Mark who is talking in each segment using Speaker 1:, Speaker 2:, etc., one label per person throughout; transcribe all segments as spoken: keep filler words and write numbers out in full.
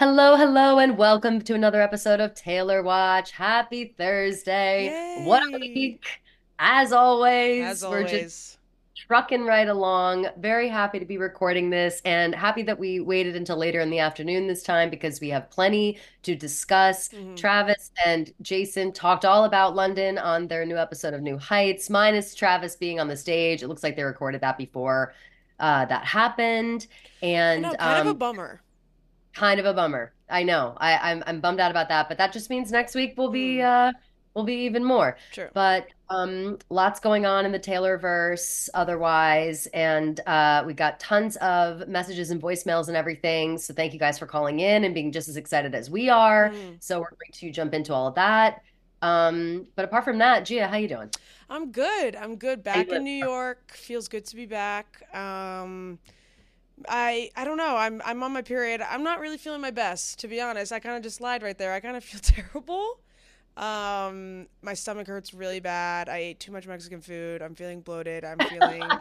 Speaker 1: Hello, hello, and welcome to another episode of Taylor Watch. Happy Thursday. What a
Speaker 2: Yay!
Speaker 1: week. As
Speaker 2: As
Speaker 1: always, we're just
Speaker 2: always.
Speaker 1: trucking right along. Very happy to be recording this and happy that we waited until later in the afternoon this time because we have plenty to discuss.
Speaker 2: hmm
Speaker 1: Travis and Jason talked all about London on their new episode of New Heights, minus Travis being on the stage. It looks like they recorded that before uh, that happened.
Speaker 2: I
Speaker 1: And
Speaker 2: know, kind of a
Speaker 1: um,
Speaker 2: bummer.
Speaker 1: Kind of a bummer. I know. I, I'm I'm bummed out about that, but that just means next week will be
Speaker 2: Mm,
Speaker 1: uh will be even more.
Speaker 2: true.
Speaker 1: But um lots going on in the Taylorverse otherwise, and uh we got tons of messages and voicemails and everything. So thank you guys for calling in and being just as excited as we are.
Speaker 2: Mm.
Speaker 1: So we're going to jump into all of that. Um, but apart from that, Gia, how you doing?
Speaker 2: I'm good. I'm good.
Speaker 1: How you
Speaker 2: Back in
Speaker 1: live?
Speaker 2: New York. Feels good to be back. Um, I I don't know. I'm I'm on my period. I'm not really feeling my best, to be honest. I kind of just lied right there. I kind of feel terrible. Um, my stomach hurts really bad. I ate too much Mexican food. I'm feeling bloated. I'm feeling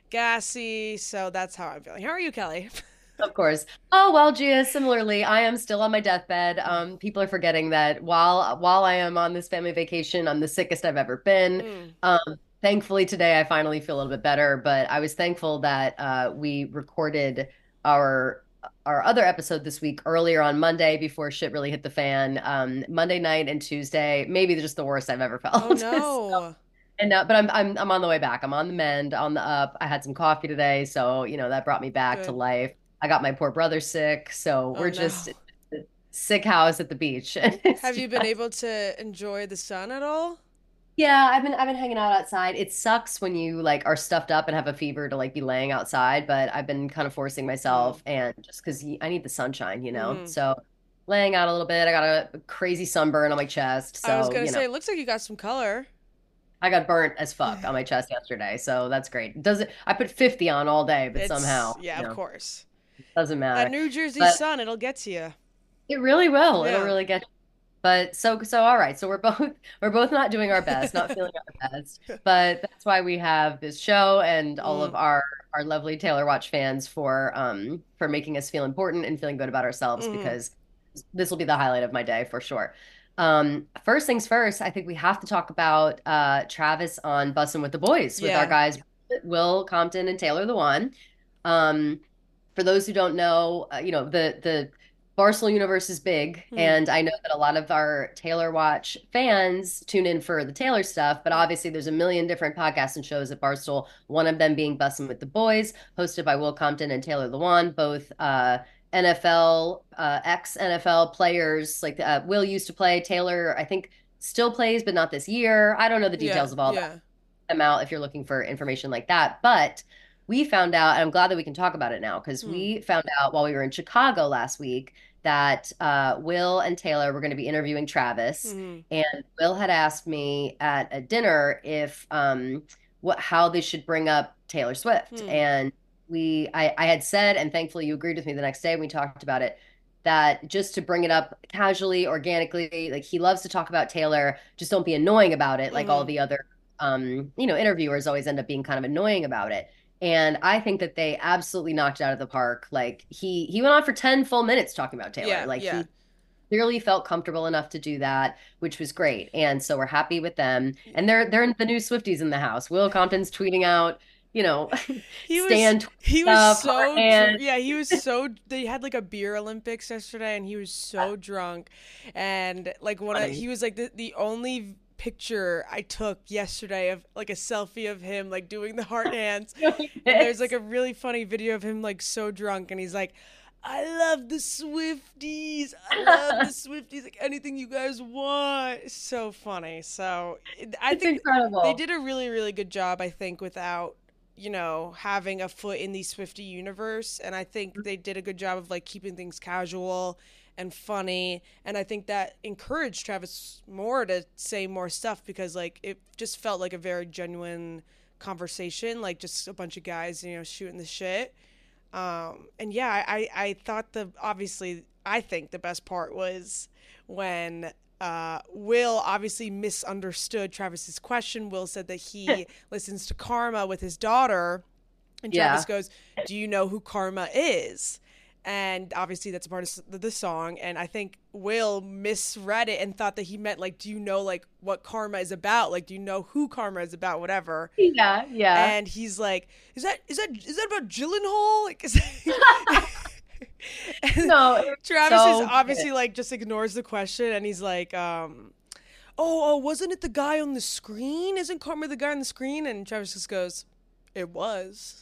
Speaker 2: gassy. So that's how I'm feeling. How are you, Kelly?
Speaker 1: Of course. Oh, well, Gia, similarly, I am still on my deathbed. Um, people are forgetting that while while I am on this family vacation, I'm the sickest I've ever been.
Speaker 2: Mm.
Speaker 1: Um, thankfully today I finally feel a little bit better, but I was thankful that uh, we recorded our our other episode this week earlier on Monday before shit really hit the fan. Um, Monday night and Tuesday, maybe just the worst I've ever
Speaker 2: Oh
Speaker 1: felt.
Speaker 2: no.
Speaker 1: And uh, but I'm I'm I'm on the way back. I'm on the mend, on the up. I had some coffee today, so you know that brought me back to
Speaker 2: Good.
Speaker 1: life. I got my poor brother sick, so
Speaker 2: Oh
Speaker 1: we're
Speaker 2: no.
Speaker 1: just sick house at the beach. And it's
Speaker 2: Have you been
Speaker 1: just
Speaker 2: able to enjoy the sun at all?
Speaker 1: yeah, I've been I've been hanging out outside. It sucks when you like are stuffed up and have a fever to like be laying outside, but I've been kind of forcing
Speaker 2: Mm.
Speaker 1: myself and just because I need the sunshine, you know.
Speaker 2: Mm.
Speaker 1: So laying out a little bit. I got a crazy sunburn on my chest,
Speaker 2: I was
Speaker 1: so
Speaker 2: gonna
Speaker 1: you know.
Speaker 2: say, it looks like you got some color.
Speaker 1: I got burnt as fuck on my chest yesterday, so that's great. Does it? I put fifty on all day, but somehow,
Speaker 2: It's, yeah,
Speaker 1: you
Speaker 2: of
Speaker 1: know,
Speaker 2: course.
Speaker 1: doesn't
Speaker 2: That
Speaker 1: matter.
Speaker 2: New Jersey
Speaker 1: But
Speaker 2: sun, it'll get to you.
Speaker 1: it really will. It'll
Speaker 2: Yeah.
Speaker 1: really get. But so so all right. So we're both we're both not doing our best, not feeling our best. But that's why we have this show and all of
Speaker 2: Mm.
Speaker 1: our our lovely Taylor Watch fans for um for making us feel important and feeling good about ourselves
Speaker 2: Mm.
Speaker 1: because this will be the highlight of my day for sure. Um, first things first, I think we have to talk about uh Travis on Bussin' with the Boys with our
Speaker 2: Yeah.
Speaker 1: guys Will Compton and Taylor the One. Um, for those who don't know, uh, you know, the the Barstool universe is big,
Speaker 2: Mm.
Speaker 1: and I know that a lot of our Taylor Watch fans tune in for the Taylor stuff, but obviously there's a million different podcasts and shows at Barstool, one of them being Bussin' with the Boys, hosted by Will Compton and Taylor Lewan, both uh, N F L, uh, ex-N F L players. Like uh, Will used to play, Taylor, I think still plays, but not this year. I don't know the
Speaker 2: Yeah.
Speaker 1: details of all that.
Speaker 2: Yeah.
Speaker 1: Them out if you're looking for information like that. But we found out, and I'm glad that we can talk about it now because
Speaker 2: Mm.
Speaker 1: we found out while we were in Chicago last week that uh, Will and Taylor were going to be interviewing Travis,
Speaker 2: Mm.
Speaker 1: and Will had asked me at a dinner if um, what how they should bring up Taylor Swift,
Speaker 2: Mm.
Speaker 1: and we I, I had said, and thankfully you agreed with me the next day when we talked about it. That just to bring it up casually, organically, like he loves to talk about Taylor, just don't be annoying about it, like all
Speaker 2: Mm.
Speaker 1: the other um, you know, interviewers always end up being kind of annoying about it. And I think that they absolutely knocked it out of the park. Like he he went on for ten full minutes talking about Taylor.
Speaker 2: Yeah.
Speaker 1: Like
Speaker 2: Yeah.
Speaker 1: he clearly felt comfortable enough to do that, which was great. And so we're happy with them. And they're they're the new Swifties in the house. Will Compton's tweeting out, you know,
Speaker 2: He was
Speaker 1: Stan tweet
Speaker 2: he was
Speaker 1: stuff, heart
Speaker 2: so dr-
Speaker 1: hand.
Speaker 2: yeah, he was so they had like a beer Olympics yesterday and he was so drunk and like one of
Speaker 1: Funny.
Speaker 2: he was like the, the only picture I took yesterday of like a selfie of him like doing the heart hands and there's like a really funny video of him like so drunk and he's like I love the Swifties. I love the Swifties. Like anything you guys want. It's so funny. So it- I
Speaker 1: It's
Speaker 2: think they
Speaker 1: incredible.
Speaker 2: did a really, really good job, I think, without, you know, having a foot in the Swifty universe. And I think they did a good job of like keeping things casual and funny. And I think that encouraged Travis more to say more stuff because like it just felt like a very genuine conversation, like just a bunch of guys, you know, shooting the shit. Um, and yeah, I, I thought the obviously I think the best part was when uh, Will obviously misunderstood Travis's question. Will said that he listens to Karma with his daughter, and Travis
Speaker 1: Yeah.
Speaker 2: goes, "Do you know who Karma is?" And obviously that's a part of the, the song. And I think Will misread it and thought that he meant like, do you know like what Karma is about? Like, do you know who Karma is about? Whatever.
Speaker 1: Yeah, yeah.
Speaker 2: And he's like, is that is that is that about Gyllenhaal? Like, is and
Speaker 1: No, it was
Speaker 2: Travis is
Speaker 1: so
Speaker 2: obviously
Speaker 1: good.
Speaker 2: like just ignores the question, and he's like, um, oh, oh, wasn't it the guy on the screen? Isn't Karma the guy on the screen? And Travis just goes, it was.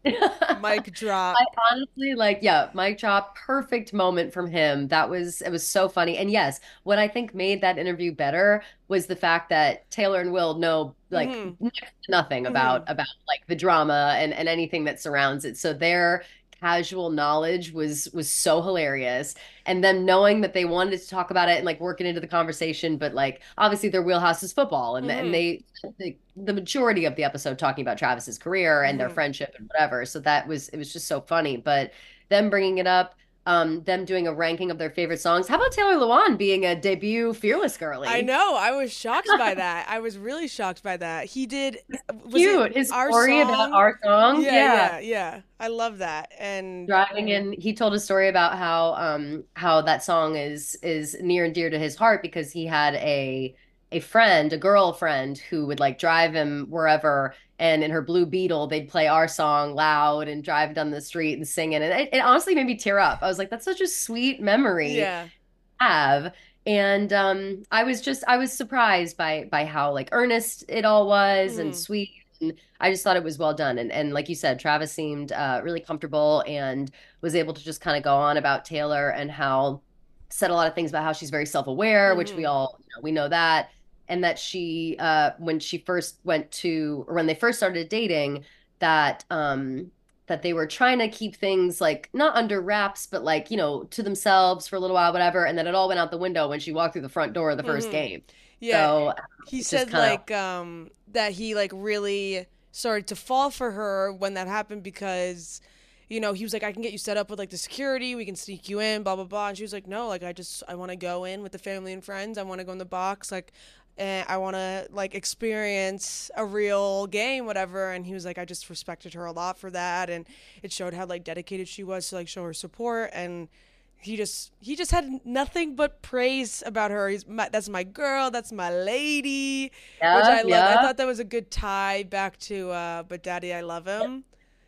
Speaker 2: Mic drop.
Speaker 1: I honestly like, yeah, mic drop, perfect moment from him. That was it was so funny. And yes, what I think made that interview better was the fact that Taylor and Will know like
Speaker 2: Mm-hmm.
Speaker 1: next to nothing
Speaker 2: Mm-hmm.
Speaker 1: about about like the drama and and anything that surrounds it. So their casual knowledge was was so hilarious. And them knowing that they wanted to talk about it and like working into the conversation, but like obviously their wheelhouse is football, and and
Speaker 2: Mm-hmm.
Speaker 1: they the, the majority of the episode talking about Travis's career and their
Speaker 2: Mm-hmm.
Speaker 1: friendship and whatever. So that was it was just so funny. But them bringing it up, um, them doing a ranking of their favorite songs. How about Taylor Lewan being a debut Fearless
Speaker 2: I
Speaker 1: girly?
Speaker 2: know. I was shocked by that. I was really shocked by that. He did. Was it
Speaker 1: Cute. His
Speaker 2: our
Speaker 1: story about
Speaker 2: song?
Speaker 1: our song.
Speaker 2: Yeah,
Speaker 1: Yeah.
Speaker 2: yeah, yeah. I love that. And
Speaker 1: Driving in, he told a story about how um how that song is is near and dear to his heart because he had a a friend, a girlfriend who would like drive him wherever, and in her Blue Beetle they'd play our song loud and drive down the street and sing it. And it, it honestly made me tear up. I was like, that's such a sweet memory
Speaker 2: yeah.
Speaker 1: to have. And um I was just I was surprised by by how like earnest it all was and
Speaker 2: Mm-hmm.
Speaker 1: sweet. I just thought it was well done. And and like you said, Travis seemed uh, really comfortable and was able to just kind of go on about Taylor and how said a lot of things about how she's very self-aware, which we
Speaker 2: Mm-hmm.
Speaker 1: all, you know, we know that. And that she uh when she first went to or when they first started dating, that um that they were trying to keep things like not under wraps, but like, you know, to themselves for a little while, whatever. And then it all went out the window when she walked through the front door of the first
Speaker 2: Mm-hmm.
Speaker 1: game.
Speaker 2: Yeah.
Speaker 1: So
Speaker 2: He
Speaker 1: it just
Speaker 2: said
Speaker 1: kind of,
Speaker 2: like um that he like really started to fall for her when that happened because you know, he was like, I can get you set up with like the security, we can sneak you in, blah blah blah. And she was like, no, like I just I want to go in with the family and friends. I want to go in the box, like, and I want to like experience a real game, whatever. And he was like, I just respected her a lot for that, and it showed how like dedicated she was to like show her support. And he just he just had nothing but praise about her. He's my, that's my girl, that's my lady, which
Speaker 1: yeah,
Speaker 2: I loved. I
Speaker 1: yeah,
Speaker 2: thought that was a good tie back to uh, But Daddy, I Love Him.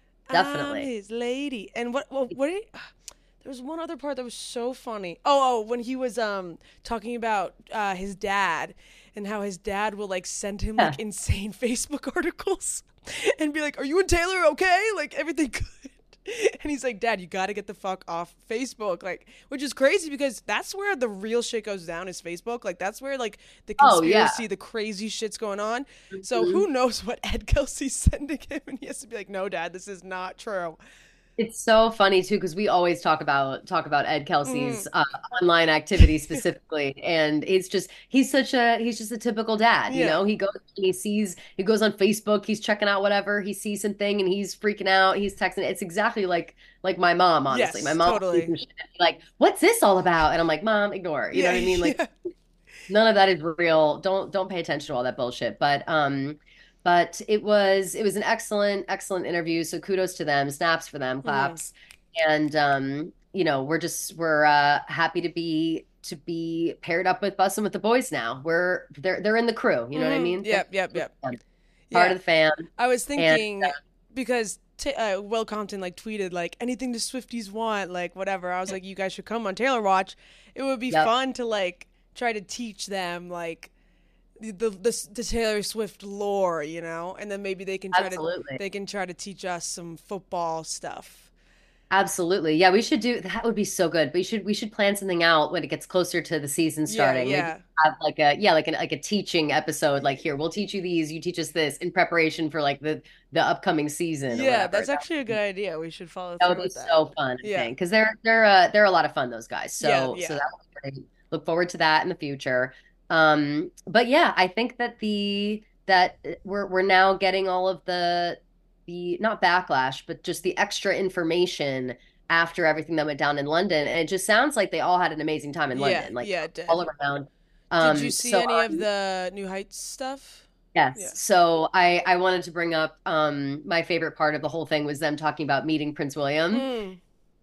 Speaker 2: I'm
Speaker 1: definitely.
Speaker 2: his lady. And what what what did he, there was one other part that was so funny. Oh, oh, when he was um talking about uh his dad and how his dad will like send him like
Speaker 1: Yeah.
Speaker 2: insane Facebook articles and be like, "Are you and Taylor okay? Like everything good?" And he's like, "Dad, you got to get the fuck off Facebook." Like, which is crazy because that's where the real shit goes down is Facebook. Like that's where like the
Speaker 1: Oh yeah.
Speaker 2: conspiracy, the crazy shit's going on. So
Speaker 1: Mhm.
Speaker 2: who knows what Ed Kelsey's sending him, and he has to be like, "No, Dad, this is not true."
Speaker 1: It's so funny too because we always talk about talk about Ed
Speaker 2: Mm-hmm.
Speaker 1: Kelsey's uh, online activity specifically, and it's just he's such a he's just a typical dad, you
Speaker 2: Yeah.
Speaker 1: know. He goes and he sees he goes on Facebook, he's checking out whatever he sees something, and he's freaking out. He's texting. It's exactly like like my mom, honestly. My
Speaker 2: Yes,
Speaker 1: mom will see
Speaker 2: totally.
Speaker 1: some shit and be like, "What's this all about?" And I'm like, "Mom, ignore." You know
Speaker 2: Yeah,
Speaker 1: what I mean? Like
Speaker 2: yeah.
Speaker 1: none of that is real. Don't don't pay attention to all that bullshit. But um, but it was it was an excellent excellent interview. So kudos to them. Snaps for them.
Speaker 2: Mm-hmm.
Speaker 1: Claps. And um, you know, we're just we're uh happy to be to be paired up with Bussin' with the Boys now. We're they're they're in the crew. You know what I
Speaker 2: Mm-hmm.
Speaker 1: mean? They're
Speaker 2: Yep, yep, yep.
Speaker 1: part
Speaker 2: Yeah.
Speaker 1: of the fam.
Speaker 2: I was
Speaker 1: And
Speaker 2: thinking because t- uh, Will Compton like tweeted like anything the Swifties want, like whatever. I was like, you guys should come on Taylor Watch. It would be
Speaker 1: yep,
Speaker 2: fun to like try to teach them like the the, the, the Taylor Swift lore, you know, and then maybe they can try to
Speaker 1: absolutely.
Speaker 2: they can try to teach us some football stuff.
Speaker 1: Absolutely. Yeah, we should do that would be so good. We should we should plan something out when it gets closer to the season
Speaker 2: Yeah,
Speaker 1: starting. Maybe
Speaker 2: yeah,
Speaker 1: have like a yeah, like an like a teaching episode like here, we'll teach you these, you teach us this in preparation for like the the upcoming season or
Speaker 2: yeah.
Speaker 1: whatever.
Speaker 2: That's
Speaker 1: That
Speaker 2: actually a
Speaker 1: would
Speaker 2: good
Speaker 1: be,
Speaker 2: idea. We should follow
Speaker 1: that would
Speaker 2: through
Speaker 1: be
Speaker 2: with that.
Speaker 1: so fun, I
Speaker 2: Yeah,
Speaker 1: think. Because they're they're uh they're a lot of fun, those guys.
Speaker 2: yeah,
Speaker 1: So so
Speaker 2: yeah.
Speaker 1: that would be great. Look forward to that in the future. Um, but yeah, I think that the that uh, we're we're now getting all of the the not backlash, but just the extra information after everything that went down in London. And it just sounds like they all had an amazing time in
Speaker 2: Yeah,
Speaker 1: London, like
Speaker 2: yeah, it
Speaker 1: all
Speaker 2: did.
Speaker 1: around.
Speaker 2: Did you
Speaker 1: Um,
Speaker 2: see
Speaker 1: so
Speaker 2: any of
Speaker 1: um,
Speaker 2: the New Heights stuff?
Speaker 1: yes,
Speaker 2: Yeah.
Speaker 1: so I I wanted to bring up um my favorite part of the whole thing was them talking about meeting Prince William.
Speaker 2: Mm.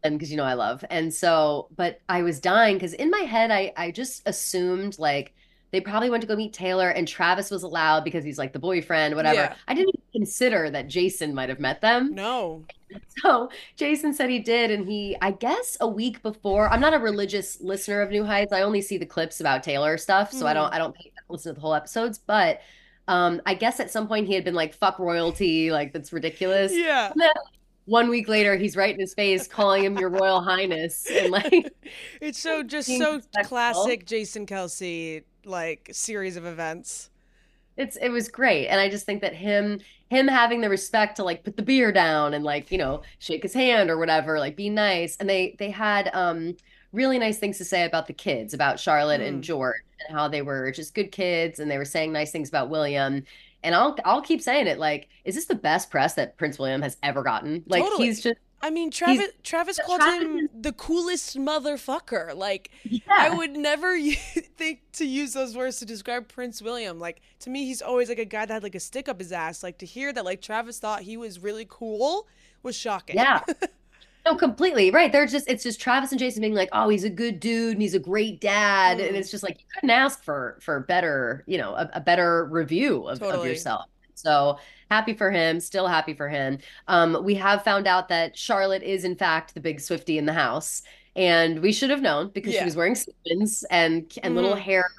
Speaker 1: and because you know I love. And so, but I was dying because in my head, I I just assumed like they probably went to go meet Taylor and Travis was allowed because he's like the boyfriend, whatever.
Speaker 2: Yeah.
Speaker 1: I didn't even consider that Jason might have met them.
Speaker 2: No.
Speaker 1: So Jason said he did, and he, I guess, a week before. I'm not a religious listener of New Heights. I only see the clips about Taylor stuff, so I
Speaker 2: Hmm.
Speaker 1: don't, I don't pay, listen to the whole episodes. But um, I guess at some point he had been like, "Fuck royalty," like that's ridiculous.
Speaker 2: Yeah.
Speaker 1: And then one week later, he's right in his face, calling him Your Royal Highness, and like
Speaker 2: It's so just
Speaker 1: being
Speaker 2: so
Speaker 1: respectful.
Speaker 2: classic Jason Kelsey like series of events.
Speaker 1: It's it was great, and I just think that him him having the respect to like put the beer down and like you know shake his hand or whatever, like be nice. And they they had um really nice things to say about the kids, about Charlotte and
Speaker 2: Mm,
Speaker 1: George, and how they were just good kids, and they were saying nice things about William. And I'll I'll keep saying it. Like, is this the best press that Prince William has ever gotten? Like, he's
Speaker 2: totally.
Speaker 1: just
Speaker 2: I mean,
Speaker 1: he's
Speaker 2: Travis Travis called
Speaker 1: Travis
Speaker 2: him
Speaker 1: is
Speaker 2: the coolest motherfucker. Like, I
Speaker 1: yeah.
Speaker 2: would never think to use those words to describe Prince William. Like, to me, he's always like a guy that had like a stick up his ass. Like, to hear that like Travis thought he was really cool was shocking.
Speaker 1: Yeah. No, completely. Right. They're just it's just Travis and Jason being like, "Oh, he's a good dude and he's a great dad." And
Speaker 2: Mm,
Speaker 1: it's just like you couldn't ask for for better, you know, a, a better review of of
Speaker 2: totally.
Speaker 1: yourself. So, happy for him, still happy for him. Um, we have found out that Charlotte is in fact the big Swiftie in the house, and we should have known because she
Speaker 2: Yeah.
Speaker 1: was wearing Simmons and and little
Speaker 2: Mm-hmm.
Speaker 1: hair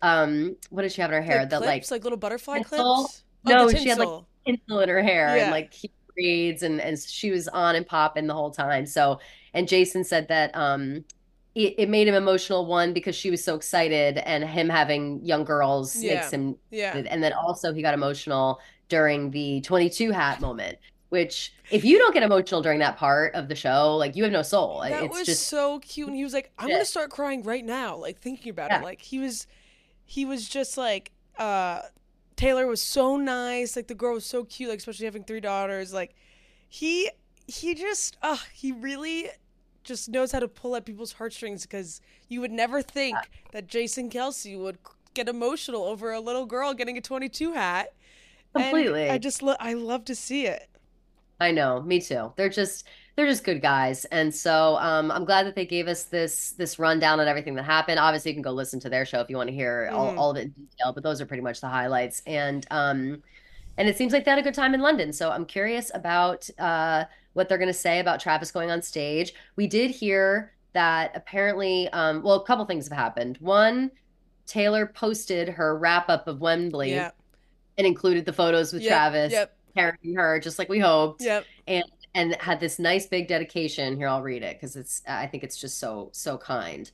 Speaker 1: um what did she have in her hair?
Speaker 2: Like
Speaker 1: That like
Speaker 2: clips, like little butterfly
Speaker 1: tinsel.
Speaker 2: clips. Oh, the
Speaker 1: No, she had like
Speaker 2: tinsel.
Speaker 1: tinsel in her hair and
Speaker 2: Yeah.
Speaker 1: like cute braids and and she was on and popping the whole time. So, and Jason said that um it, it made him emotional one because she was so excited and him having young girls makes
Speaker 2: Yeah.
Speaker 1: him
Speaker 2: Yeah.
Speaker 1: and then also he got emotional during the twenty-two hat moment, which if you don't get emotional during that part of the show, like you have no soul.
Speaker 2: That
Speaker 1: It's
Speaker 2: was
Speaker 1: just
Speaker 2: so cute. And he was like, I'm gonna
Speaker 1: shit.
Speaker 2: start crying right now, like thinking about it.
Speaker 1: Yeah,
Speaker 2: Like he was he was just like uh Taylor was so nice, like the girl was so cute, like especially having three daughters. Like he he just uh he really just knows how to pull at people's heartstrings because you would never think that Jason Kelsey would get emotional over a little girl getting a twenty-two hat. And I
Speaker 1: completely.
Speaker 2: just lo- I love to see it.
Speaker 1: I know, me too. They're just they're just good guys. And so um I'm glad that they gave us this this rundown on everything that happened. Obviously you can go listen to their show if you want to hear all,
Speaker 2: Hmm.
Speaker 1: all of it in detail, but those are pretty much the highlights. And um and it seems like they had a good time in London. So I'm curious about uh what they're gonna say about Travis going on stage. We did hear that apparently um well a couple things have happened. One, Taylor posted her wrap up of
Speaker 2: Yeah.
Speaker 1: Wembley and included the photos with
Speaker 2: Yep.
Speaker 1: Travis
Speaker 2: Yep.
Speaker 1: carrying her just like we hoped
Speaker 2: Yep.
Speaker 1: and and had this nice big dedication. Here, I'll read it because it's I think it's just so so kind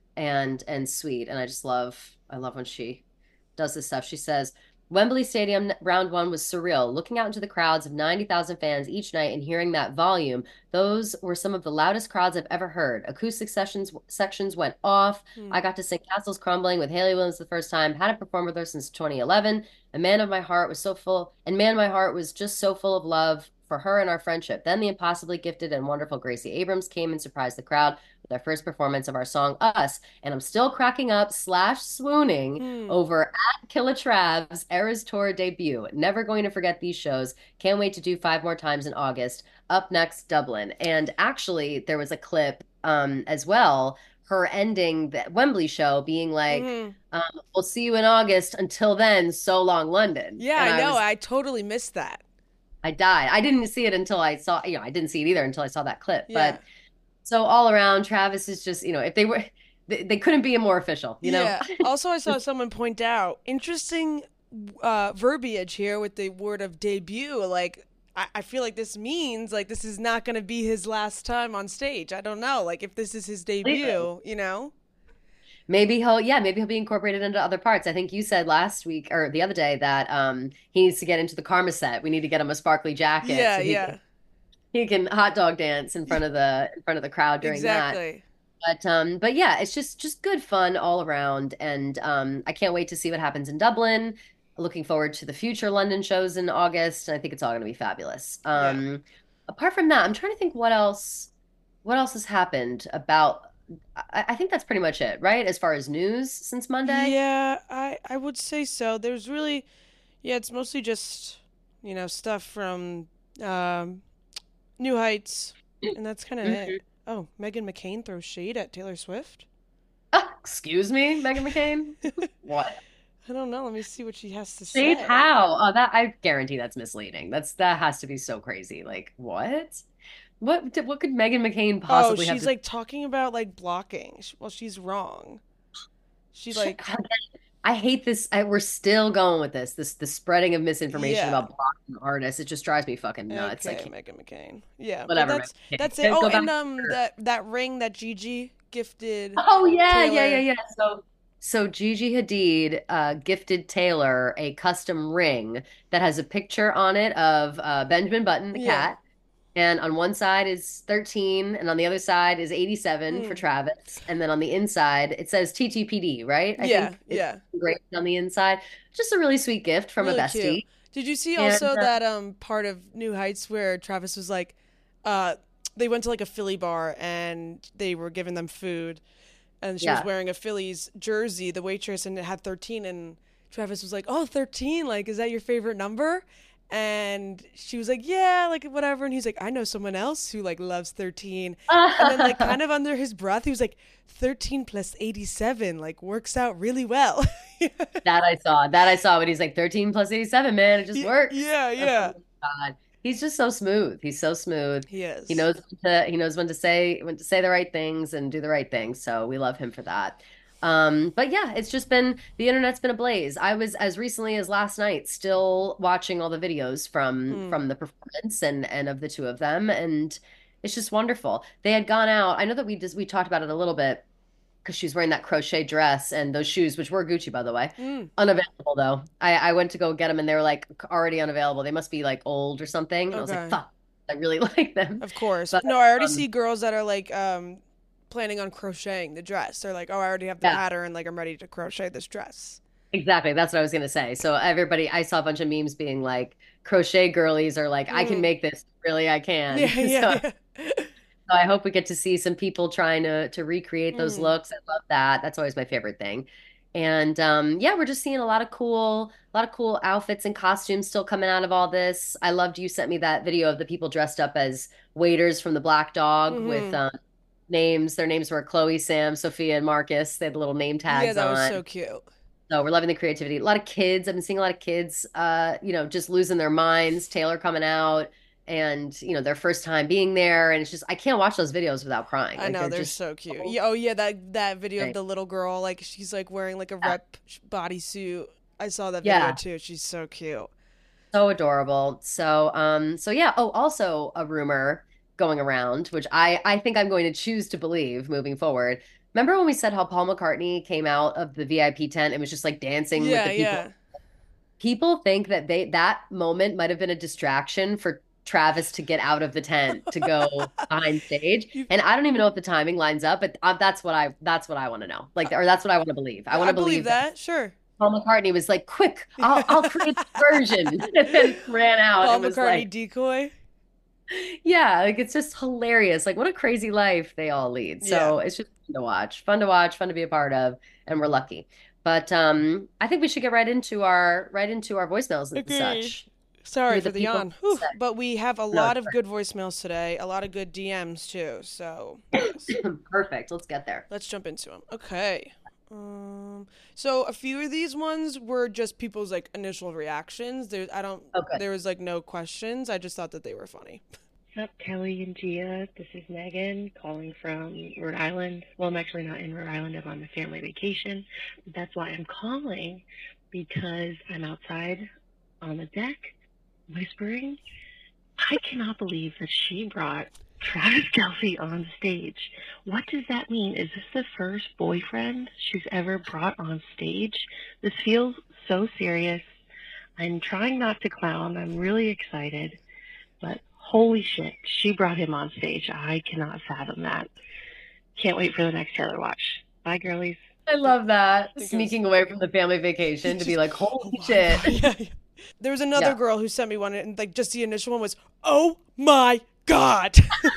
Speaker 1: and and sweet and I just love I love when she does this stuff. She says Wembley Stadium round one was surreal. Looking out into the crowds of ninety thousand fans each night and hearing that volume, those were some of the loudest crowds I've ever heard. Acoustic sessions sections went off.
Speaker 2: Hmm.
Speaker 1: I got to sing Castles Crumbling with Hayley Williams the first time. Hadn't performed with her since twenty eleven. A man of my heart was so full, and man, my heart was just so full of love for her and our friendship. Then the impossibly gifted and wonderful Gracie Abrams came and surprised the crowd with our first performance of our song Us. And I'm still cracking up slash swooning
Speaker 2: Hmm.
Speaker 1: over at Killa Trav's Eras Tour debut. Never going to forget these shows. Can't wait to do five more times in August. Up next, Dublin. And actually, there was a clip um, as well, her ending the Wembley show being like,
Speaker 2: Hmm.
Speaker 1: um, we'll see you in August. Until then, so long, London.
Speaker 2: Yeah,
Speaker 1: And
Speaker 2: I
Speaker 1: I
Speaker 2: know.
Speaker 1: was,
Speaker 2: I totally missed that.
Speaker 1: I died. I didn't see it until I saw, you know, I didn't see it either until I saw that clip.
Speaker 2: Yeah.
Speaker 1: But so all around, Travis is just, you know, if they were, they, they couldn't be more official, you know?
Speaker 2: Yeah. Also, I saw someone point out interesting uh, verbiage here with the word of debut. Like, I, I feel like this means like this is not going to be his last time on stage. I don't know. Like, if this is his
Speaker 1: Completely.
Speaker 2: debut, you know?
Speaker 1: Maybe he'll, yeah, maybe he'll be incorporated into other parts. I think you said last week or the other day that um he needs to get into the Karma set. We need to get him a sparkly jacket
Speaker 2: Yeah.
Speaker 1: so he can
Speaker 2: Yeah.
Speaker 1: he can hot dog dance in front of the in front of the crowd during that.
Speaker 2: Exactly.
Speaker 1: But um but yeah, it's just just good fun all around and um I can't wait to see what happens in Dublin. Looking forward to the future London shows in August, and I think it's all going to be fabulous.
Speaker 2: Yeah.
Speaker 1: Um apart from that, I'm trying to think what else what else has happened about I, I think that's pretty much it, right? As far as news since Monday.
Speaker 2: Yeah. I I would say so. There's really yeah. It's mostly just you know stuff from um, New Heights, and that's kind of it.
Speaker 1: Mhm.
Speaker 2: Oh, Meghan McCain throws shade at Taylor Swift?
Speaker 1: Ah, excuse me, Meghan McCain? What?
Speaker 2: I don't know. Let me see what she has to
Speaker 1: Shade
Speaker 2: say.
Speaker 1: how? Oh, that I guarantee that's misleading. That's that has to be so crazy. Like, what? What what could Meghan McCain
Speaker 2: Oh,
Speaker 1: possibly have
Speaker 2: she's
Speaker 1: to
Speaker 2: like talking about like blocking. Sh- Well, she's wrong. She like,
Speaker 1: I hate this. I, we're still going with this. This the spreading of misinformation
Speaker 2: yeah.
Speaker 1: about blocking artists. It just drives me fucking nuts.
Speaker 2: Okay,
Speaker 1: Like,
Speaker 2: Meghan McCain. Yeah, but
Speaker 1: whatever,
Speaker 2: that's
Speaker 1: Meghan
Speaker 2: that's it.
Speaker 1: McCain.
Speaker 2: Oh,
Speaker 1: Go back
Speaker 2: and
Speaker 1: to
Speaker 2: um
Speaker 1: her.
Speaker 2: that that ring that Gigi gifted
Speaker 1: Oh yeah, yeah, yeah,
Speaker 2: Taylor.
Speaker 1: yeah. So so Gigi Hadid uh, gifted Taylor a custom ring that has a picture on it of uh, Benjamin Button, the
Speaker 2: Yeah.
Speaker 1: cat. And on one side is thirteen, and on the other side is eighty-seven for
Speaker 2: Mm.
Speaker 1: Travis. And then on the inside, it says T T P D, right? I
Speaker 2: Yeah,
Speaker 1: think it's
Speaker 2: yeah.
Speaker 1: engraved on the inside. Just a really sweet gift from a
Speaker 2: Really cute.
Speaker 1: bestie.
Speaker 2: Did you see
Speaker 1: And
Speaker 2: also
Speaker 1: uh,
Speaker 2: that um part of New Heights where Travis was like, uh, they went to like a Philly bar and they were giving them food, and she was
Speaker 1: yeah.
Speaker 2: wearing a Phillies jersey, the waitress, and it had thirteen, and Travis was like, "Oh, thirteen, like is that your favorite number?" And she was like, "Yeah, like whatever." And he's like, "I know someone else who like loves thirteen." And then like kind of under his breath, he was like, thirteen plus eighty-seven like works out really well."
Speaker 1: That I saw. That I saw. But he's like thirteen plus eighty-seven, man. It just
Speaker 2: Y-
Speaker 1: works.
Speaker 2: Yeah,
Speaker 1: Oh
Speaker 2: yeah.
Speaker 1: my God. He's just so smooth. He's so smooth.
Speaker 2: He
Speaker 1: He
Speaker 2: is.
Speaker 1: knows when to he knows when to say when to say the right things and do the right things. So we love him for that. Um, but yeah, it's just been the internet's been ablaze. I was as recently as last night still watching all the videos from
Speaker 2: Mm.
Speaker 1: from the performance and and of the two of them, and it's just wonderful. They had gone out. I know that we just we talked about it a little bit because she was wearing that crochet dress and those shoes, which were Gucci, by the way.
Speaker 2: Mm.
Speaker 1: Unavailable though. I, I went to go get them and they were like already unavailable. They must be like old or something. And I was like,
Speaker 2: Okay.
Speaker 1: fuck, I really like them.
Speaker 2: Of course.
Speaker 1: But
Speaker 2: No, I already
Speaker 1: um,
Speaker 2: see girls that are like um planning on crocheting the dress. They're like, "Oh, I already have the
Speaker 1: yeah,
Speaker 2: pattern, like I'm ready to crochet this dress."
Speaker 1: exactly. That's what I was gonna say. So everybody, I saw a bunch of memes being like, crochet girlies are like, I can
Speaker 2: Mm.
Speaker 1: make this. Really, I
Speaker 2: Yeah,
Speaker 1: can.
Speaker 2: yeah,
Speaker 1: So
Speaker 2: yeah.
Speaker 1: So I hope we get to see some people trying to to recreate those
Speaker 2: Mm.
Speaker 1: looks. I love that. That's always my favorite thing. And um, yeah, we're just seeing a lot of cool, a lot of cool outfits and costumes still coming out of all this. I loved you sent me that video of the people dressed up as waiters from the Black Dog with
Speaker 2: Mhm.
Speaker 1: um, names. Their names were Chloe, Sam, Sophia, and Marcus. They had the little name
Speaker 2: Yeah,
Speaker 1: tags
Speaker 2: that was
Speaker 1: on.
Speaker 2: so cute.
Speaker 1: So we're loving the creativity. A lot of kids. I've been seeing a lot of kids, uh, you know, just losing their minds. Taylor coming out and, you know, their first time being there. And it's just, I can't watch those videos without crying.
Speaker 2: I
Speaker 1: Like
Speaker 2: know
Speaker 1: they're
Speaker 2: they're
Speaker 1: just
Speaker 2: so cute.
Speaker 1: so
Speaker 2: Yeah, oh yeah, that that video of
Speaker 1: great.
Speaker 2: the little girl, like she's like wearing like a
Speaker 1: Yeah.
Speaker 2: rep bodysuit. I saw that video
Speaker 1: Yeah.
Speaker 2: too. She's so cute.
Speaker 1: So adorable. So, um, so yeah. Oh, also a rumor going around, which I, I think I'm going to choose to believe moving forward. Remember when we said how Paul McCartney came out of the V I P tent and was just like dancing with
Speaker 2: Yeah,
Speaker 1: the people?
Speaker 2: yeah.
Speaker 1: People think that they that moment might have been a distraction for Travis to get out of the tent to go behind stage.
Speaker 2: You,
Speaker 1: And I don't even know if the timing lines up, but uh, that's what I that's what I want to know. Like, or that's what I want to believe. I want
Speaker 2: I
Speaker 1: to
Speaker 2: believe
Speaker 1: believe that
Speaker 2: that. Sure.
Speaker 1: Paul McCartney was like, "Quick, I'll I'll create this version," and then ran out
Speaker 2: Paul
Speaker 1: and was
Speaker 2: McCartney
Speaker 1: like,
Speaker 2: decoy.
Speaker 1: "Yeah, like it's just hilarious. Like, what a crazy life they all lead."
Speaker 2: Yeah.
Speaker 1: So it's just fun to watch, fun to watch, fun to be a part of, and we're lucky. But um, I think we should get right into our right into our voicemails and
Speaker 2: Agreed.
Speaker 1: such. See
Speaker 2: Sorry
Speaker 1: what
Speaker 2: for
Speaker 1: the
Speaker 2: the
Speaker 1: people
Speaker 2: yawn. Whew.
Speaker 1: say.
Speaker 2: But we have a
Speaker 1: No,
Speaker 2: lot of good voicemails today, a lot of good D Ms too. So, yes.
Speaker 1: perfect. Let's get there.
Speaker 2: Let's jump into them. Okay. Um, so a few of these ones were just people's like initial reactions. There, I don't.
Speaker 1: Oh, good.
Speaker 2: There was like no questions. I just thought that they were funny.
Speaker 3: What's up, Kelly and Gia? This is Megan calling from Rhode Island. Well, I'm actually not in Rhode Island. I'm on a family vacation. But that's why I'm calling, because I'm outside on the deck whispering. I cannot believe that she brought Travis Kelce on stage. What does that mean? Is this the first boyfriend she's ever brought on stage? This feels so serious. I'm trying not to clown. I'm really excited. But holy shit, she brought him on stage. I cannot fathom that. Can't wait for the next Taylor Watch. Bye, girlies.
Speaker 1: I love that.
Speaker 2: think it was-
Speaker 1: Sneaking away from the family vacation to be like,
Speaker 2: Oh
Speaker 1: holy
Speaker 2: my
Speaker 1: shit.
Speaker 2: God. Yeah, yeah. There was another
Speaker 1: Yeah.
Speaker 2: girl who sent me one, and like just the initial one was, "Oh my God."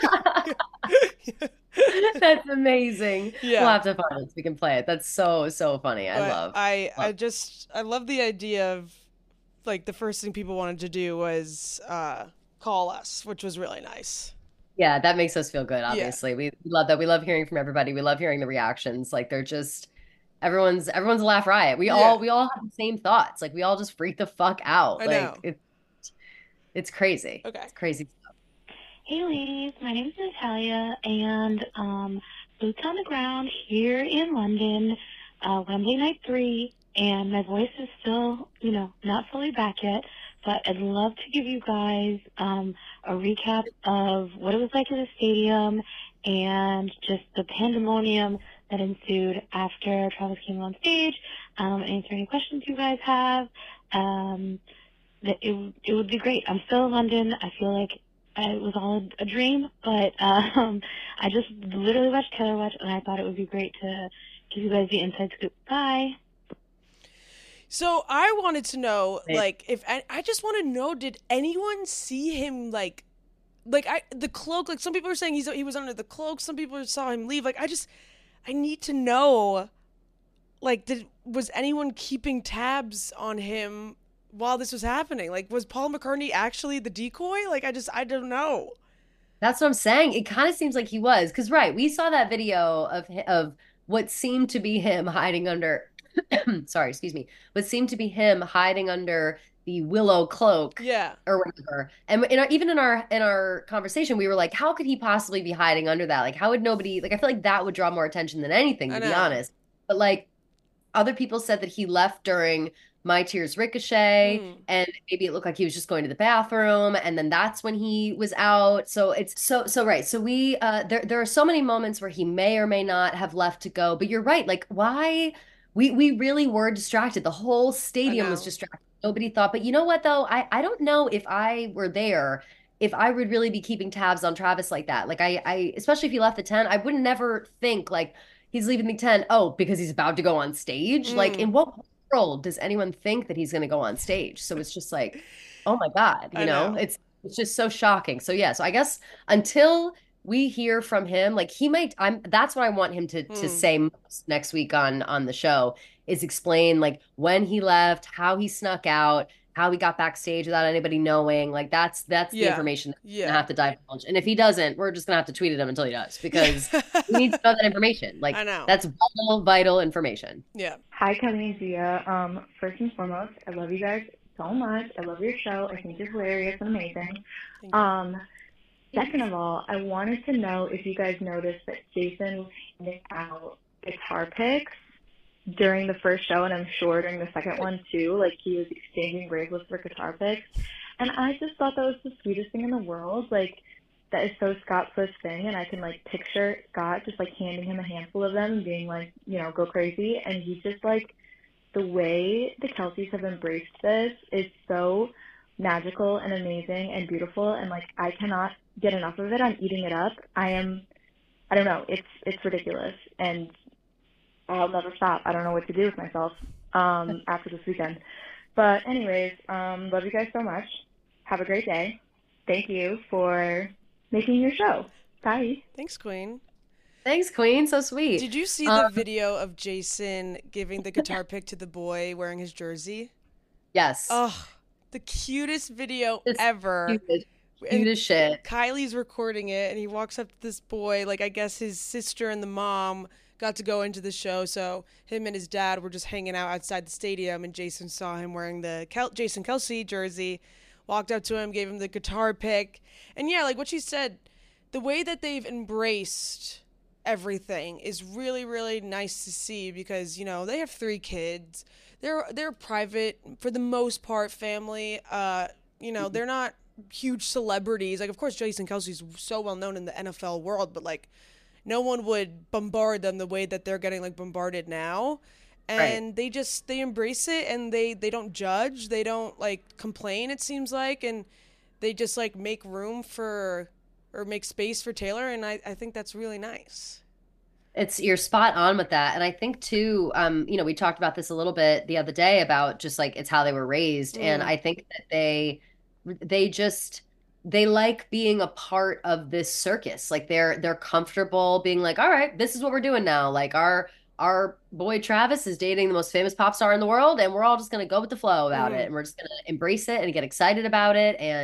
Speaker 1: That's amazing.
Speaker 2: Yeah.
Speaker 1: We'll have to find it so we can play it. That's so, so funny. I
Speaker 2: But
Speaker 1: love.
Speaker 2: I I
Speaker 1: love.
Speaker 2: just I love the idea of like the first thing people wanted to do was uh, call us, which was really nice.
Speaker 1: Yeah, that makes us feel good,
Speaker 2: Yeah.
Speaker 1: obviously. We love that. We love hearing from everybody. We love hearing the reactions. Like they're just everyone's everyone's a laugh riot. We all
Speaker 2: Yeah.
Speaker 1: we all have the same thoughts. Like we all just freak the fuck out.
Speaker 2: I
Speaker 1: Like
Speaker 2: know.
Speaker 1: it's it's crazy.
Speaker 2: Okay.
Speaker 1: It's crazy.
Speaker 3: Hey ladies, my name is Natalia, and um, boots on the ground here in London, uh, Wembley Night three, and my voice is still, you know, not fully back yet, but I'd love to give you guys um, a recap of what it was like at the stadium and just the pandemonium that ensued after Travis came on stage, um, answer any questions you guys have. Um, that it, it would be great. I'm still in London. I feel like it was all a dream, but um, I just literally watched Taylor Watch, and I thought it would be great to give you guys the inside scoop. Bye.
Speaker 2: So I wanted to know,
Speaker 1: Right.
Speaker 2: like, if I, I just want to know, did anyone see him, like, like I the cloak? Like, some people are saying he's he was under the cloak. Some people saw him leave. Like, I just I need to know, like, did was anyone keeping tabs on him while this was happening? Like, was Paul McCartney actually the decoy? Like, I just I don't know.
Speaker 1: That's what I'm saying. It kind of seems like he was, because right, we saw that video of hi- of what seemed to be him hiding under, sorry, excuse me, what seemed to be him hiding under the willow cloak
Speaker 2: Yeah,
Speaker 1: or whatever. And in our, even in our in our conversation, we were like, how could he possibly be hiding under that? Like, how would nobody like? I feel like that would draw more attention than anything,
Speaker 2: I
Speaker 1: to be
Speaker 2: know.
Speaker 1: honest. But like, other people said that he left during My Tears Ricochet,
Speaker 2: Mm,
Speaker 1: and maybe it looked like he was just going to the bathroom, and then that's when he was out. So it's so so right. So we uh there there are so many moments where he may or may not have left to go, but you're right. Like why we we really were distracted. The whole
Speaker 2: I
Speaker 1: stadium was
Speaker 2: know.
Speaker 1: distracted. Nobody thought, but you know what though? I I don't know if I were there if I would really be keeping tabs on Travis like that. Like I I especially if he left the tent, I would never think like he's leaving the tent. Oh, because he's about to go on stage. Like,
Speaker 2: Mm,
Speaker 1: in what world does anyone think that he's going to go on stage? So it's just like, oh my God,
Speaker 2: I
Speaker 1: you know,
Speaker 2: know.
Speaker 1: it's it's just so shocking. So yeah, so I guess until we hear from him, like he might, I'm that's what I want him to to
Speaker 2: Mm,
Speaker 1: say most next week on on the show is explain like when he left, how he snuck out, how he got backstage without anybody knowing. Like that's that's the
Speaker 2: yeah.
Speaker 1: information that we're gonna
Speaker 2: Yeah.
Speaker 1: have to divulge. And if he doesn't, we're just gonna have to tweet at him until he does
Speaker 2: Yeah.
Speaker 1: because we need to know that information.
Speaker 2: I
Speaker 1: Like
Speaker 2: know.
Speaker 1: that's vital, vital information.
Speaker 2: Yeah.
Speaker 3: Hi, Kelly and Zia. Um, first and foremost, I love you guys so much. I love your show. I think you're hilarious and amazing.
Speaker 2: Thank you.
Speaker 3: Um, second of all, I wanted to know if you guys noticed that Jason was handing out guitar picks during the first show, and I'm sure during the second one too. Like he was exchanging bracelets for guitar picks, and I just thought that was the sweetest thing in the world. Like that is so Scott Swift's thing, and I can like picture Scott just like handing him a handful of them and being like, you know, go crazy. And he's just like the way the Kelseys have embraced this is so magical and amazing and beautiful, and like I cannot get enough of it. I'm eating it up. I am. I don't know. It's it's ridiculous, and I'll never stop. I don't know what to do with myself um, after this weekend. But anyways, um, love you guys so much. Have a great day. Thank you for making your show. Bye.
Speaker 2: Thanks, Queen.
Speaker 1: Thanks, Queen. So sweet.
Speaker 2: Did you see the
Speaker 1: Um,
Speaker 2: video of Jason giving the guitar pick to the boy wearing his jersey?
Speaker 1: yes,
Speaker 2: Oh, the cutest video
Speaker 1: it's
Speaker 2: ever.
Speaker 1: cute, as- cute
Speaker 2: And
Speaker 1: as shit.
Speaker 2: Kylie's recording it, and he walks up to this boy. Like, I guess his sister and the mom got to go into the show, so him and his dad were just hanging out outside the stadium, and Jason saw him wearing the Kel- Jason Kelsey jersey, walked up to him, gave him the guitar pick. And yeah, like what she said, the way that they've embraced everything is really really nice to see because you know they have three kids. They're they're private for the most part family. Uh, you know they're not huge celebrities. Like of course Jason Kelsey's so well known in the N F L world, but like no one would bombard them the way that they're getting like bombarded now.
Speaker 1: Right.
Speaker 2: And they just they embrace it and they they don't judge. They don't like complain. It seems like and they just like make room for or make space for Taylor, and I, I think that's really nice.
Speaker 1: It's you're spot on with that. And I think too, um, you know, we talked about this a little bit the other day about just like it's how they were raised. And
Speaker 2: Mm,
Speaker 1: I think that they they just they like being a part of this circus. Like they're they're comfortable being like, all right, this is what we're doing now. Like our our boy Travis is dating the most famous pop star in the world, and we're all just gonna go with the flow about it.
Speaker 2: mm,
Speaker 1: And we're just gonna embrace it and get excited about it. And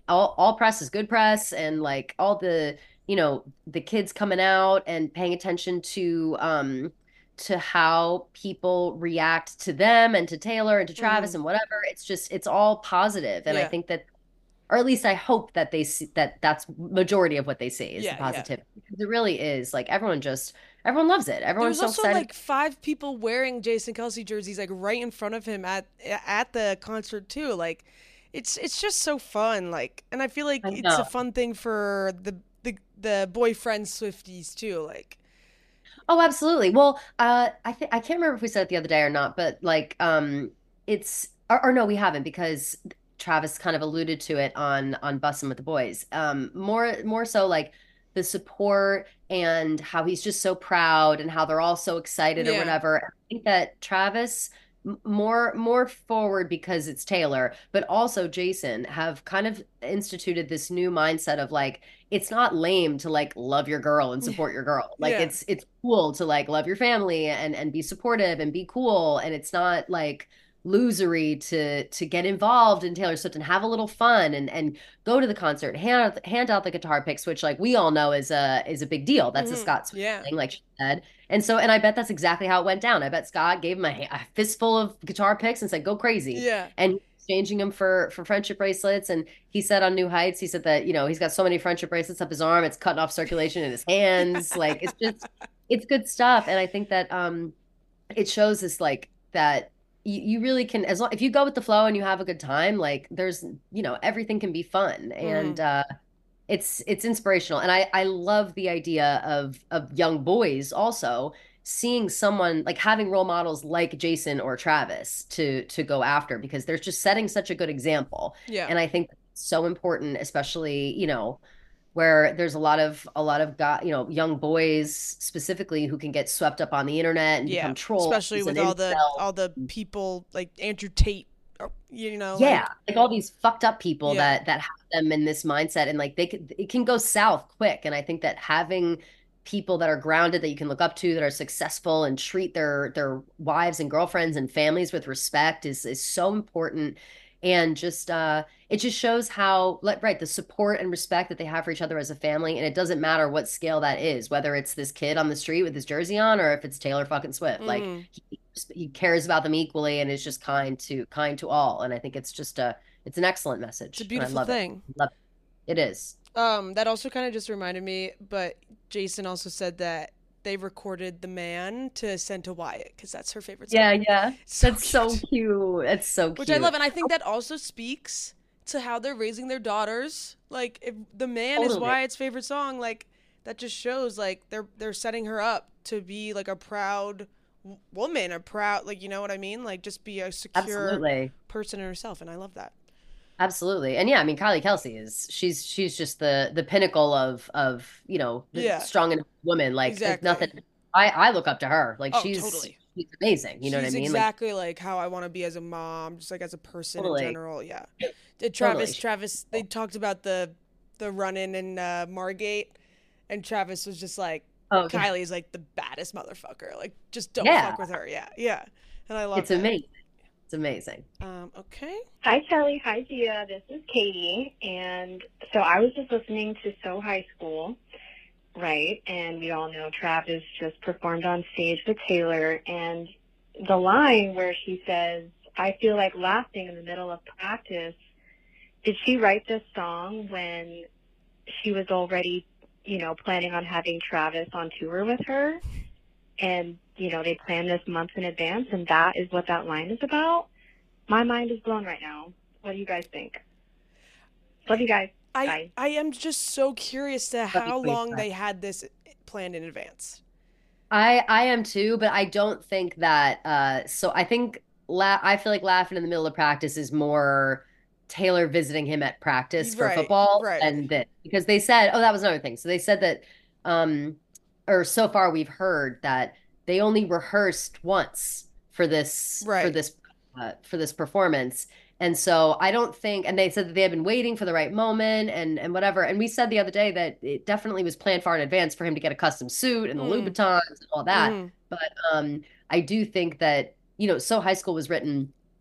Speaker 1: all all press is good press, and like all the, you know, the kids coming out and paying attention to um to how people react to them and to Taylor and to Travis
Speaker 2: Mm-hmm.
Speaker 1: and whatever. It's just it's all positive, and I
Speaker 2: Yeah.
Speaker 1: think that, or at least I hope that they see that that's majority of what they see is the
Speaker 2: Yeah. Yeah.
Speaker 1: positivity, because it really is like everyone just everyone loves it. Everyone's
Speaker 2: There's
Speaker 1: so
Speaker 2: also
Speaker 1: excited.
Speaker 2: like five people wearing Jason Kelsey jerseys like right in front of him at at the concert too. Like it's it's just so fun. Like and I feel like
Speaker 1: I
Speaker 2: it's a
Speaker 1: know.
Speaker 2: fun thing for the the the boyfriend Swifties too. Like
Speaker 1: Oh, absolutely. Well, uh, I think I can't remember if we said it the other day or not, but like, um, it's or, or no, we haven't, because Travis kind of alluded to it on on Bussin' with the Boys. Um, more more so like the support and how he's just so proud and how they're all so excited or
Speaker 2: yeah.
Speaker 1: whatever. I think that Travis m- more more forward because it's Taylor, but also Jason have kind of instituted this new mindset of like it's not lame to like love your girl and support your girl. Like
Speaker 2: Yeah.
Speaker 1: it's it's cool to like love your family and and be supportive and be cool. And it's not like losery to to get involved in Taylor Swift and have a little fun and and go to the concert, hand out, hand out the guitar picks, which like we all know is a is a big deal. That's a
Speaker 2: Mm-hmm.
Speaker 1: Scott Swift
Speaker 2: Yeah.
Speaker 1: thing, like she said. And so, and I bet that's exactly how it went down. I bet Scott gave him a, a fistful of guitar picks and said, "Go crazy,"
Speaker 2: Yeah.
Speaker 1: and exchanging them for for friendship bracelets. And he said on New Heights, he said that, you know, he's got so many friendship bracelets up his arm, it's cutting off circulation in his hands. Like it's just, it's good stuff. And I think that um it shows this like that you, you really can, as long if you go with the flow and you have a good time, like there's, you know, everything can be fun.
Speaker 2: Mm-hmm.
Speaker 1: And uh it's it's inspirational. And I I love the idea of of young boys also seeing someone like having role models like Jason or Travis to to go after, because they're just setting such a good example.
Speaker 2: Yeah.
Speaker 1: And I think it's so important, especially, you know, where there's a lot of a lot of got, you know, young boys specifically who can get swept up on the internet and
Speaker 2: Yeah.
Speaker 1: become trolls
Speaker 2: Especially
Speaker 1: and
Speaker 2: with all the
Speaker 1: incels.
Speaker 2: all the people like Andrew Tate, or, you know,
Speaker 1: Yeah,
Speaker 2: like
Speaker 1: like all these fucked up people
Speaker 2: yeah.
Speaker 1: that that have them in this mindset, and like they could, it can go south quick. And I think that having people that are grounded that you can look up to, that are successful and treat their their wives and girlfriends and families with respect is is so important. And just uh it just shows how like right, the support and respect that they have for each other as a family. And it doesn't matter what scale that is, whether it's this kid on the street with his jersey on or if it's Taylor fucking Swift. Like
Speaker 2: Mm-hmm.
Speaker 1: he, he cares about them equally and is just kind to kind to all. And I think it's just a it's an excellent
Speaker 2: It's a
Speaker 1: message, and I
Speaker 2: beautiful
Speaker 1: love it.
Speaker 2: thing.
Speaker 1: Love it. It is.
Speaker 2: Um, that also kind of just reminded me, but Jason also said that they recorded The Man to send to Wyatt because that's her favorite
Speaker 1: Yeah,
Speaker 2: song.
Speaker 1: yeah.
Speaker 2: So
Speaker 1: That's so
Speaker 2: cute.
Speaker 1: cute. It's so
Speaker 2: Which I love,
Speaker 1: cute.
Speaker 2: and I think that also speaks to how they're raising their daughters. Like, if The Man is
Speaker 1: Totally.
Speaker 2: Wyatt's favorite song, like that just shows like they're they're setting her up to be like a proud w- woman, a proud like you know what I mean? Like just be a secure
Speaker 1: Absolutely.
Speaker 2: person in herself, and I love that.
Speaker 1: Absolutely. And yeah, I mean Kylie Kelsey is she's she's just the the pinnacle of of, you know, the
Speaker 2: Yeah,
Speaker 1: strong and woman. Like it's
Speaker 2: exactly.
Speaker 1: nothing. I I look up to her. Like
Speaker 2: Oh,
Speaker 1: she's
Speaker 2: totally.
Speaker 1: she's amazing. You know what I
Speaker 2: She's
Speaker 1: mean? Like
Speaker 2: exactly like how I want to be as a mom, just like as a person in
Speaker 1: totally.
Speaker 2: general. Yeah. Did
Speaker 1: Totally.
Speaker 2: Travis? Travis. They talked about the the run in in uh, Margate, and Travis was just like,
Speaker 1: Oh, yeah.
Speaker 2: Kylie's like the baddest motherfucker. Like, just don't
Speaker 1: Yeah.
Speaker 2: fuck with her. Yeah, yeah. And I love
Speaker 1: It's
Speaker 2: that.
Speaker 1: amazing. It's amazing.
Speaker 2: Um. Okay.
Speaker 3: Hi, Kelly. Hi, Gia. This is Katie. And so I was just listening to So High School, right? And we all know Travis just performed on stage with Taylor. And the line where she says, I feel like laughing in the middle of practice, did she write this song when she was already, you know, planning on having Travis on tour with her? And, you know, they planned this months in advance, and that is what that line is about? My mind is blown right now. What do you guys think? Love you guys.
Speaker 2: I
Speaker 3: Bye.
Speaker 2: I am just so curious to
Speaker 1: Love you,
Speaker 2: how
Speaker 1: Queen.
Speaker 2: long
Speaker 1: Bye.
Speaker 2: they had this planned in advance.
Speaker 1: I I am too, but I don't think that uh so I think la I feel like laughing in the middle of practice is more Taylor visiting him at practice for
Speaker 2: Right.
Speaker 1: football
Speaker 2: Right.
Speaker 1: than this, because they said, oh, that was another thing. So they said that um or so far we've heard that they only rehearsed once for this for
Speaker 2: Right.
Speaker 1: this uh, for this performance. And so I don't think, and they said that they had been waiting for the right moment and and whatever. And we said the other day that it definitely was planned far in advance for him to get a custom suit and the
Speaker 2: Mm.
Speaker 1: Louboutins and all that.
Speaker 2: Mm-hmm.
Speaker 1: But um, I do think that, you know, So High School was written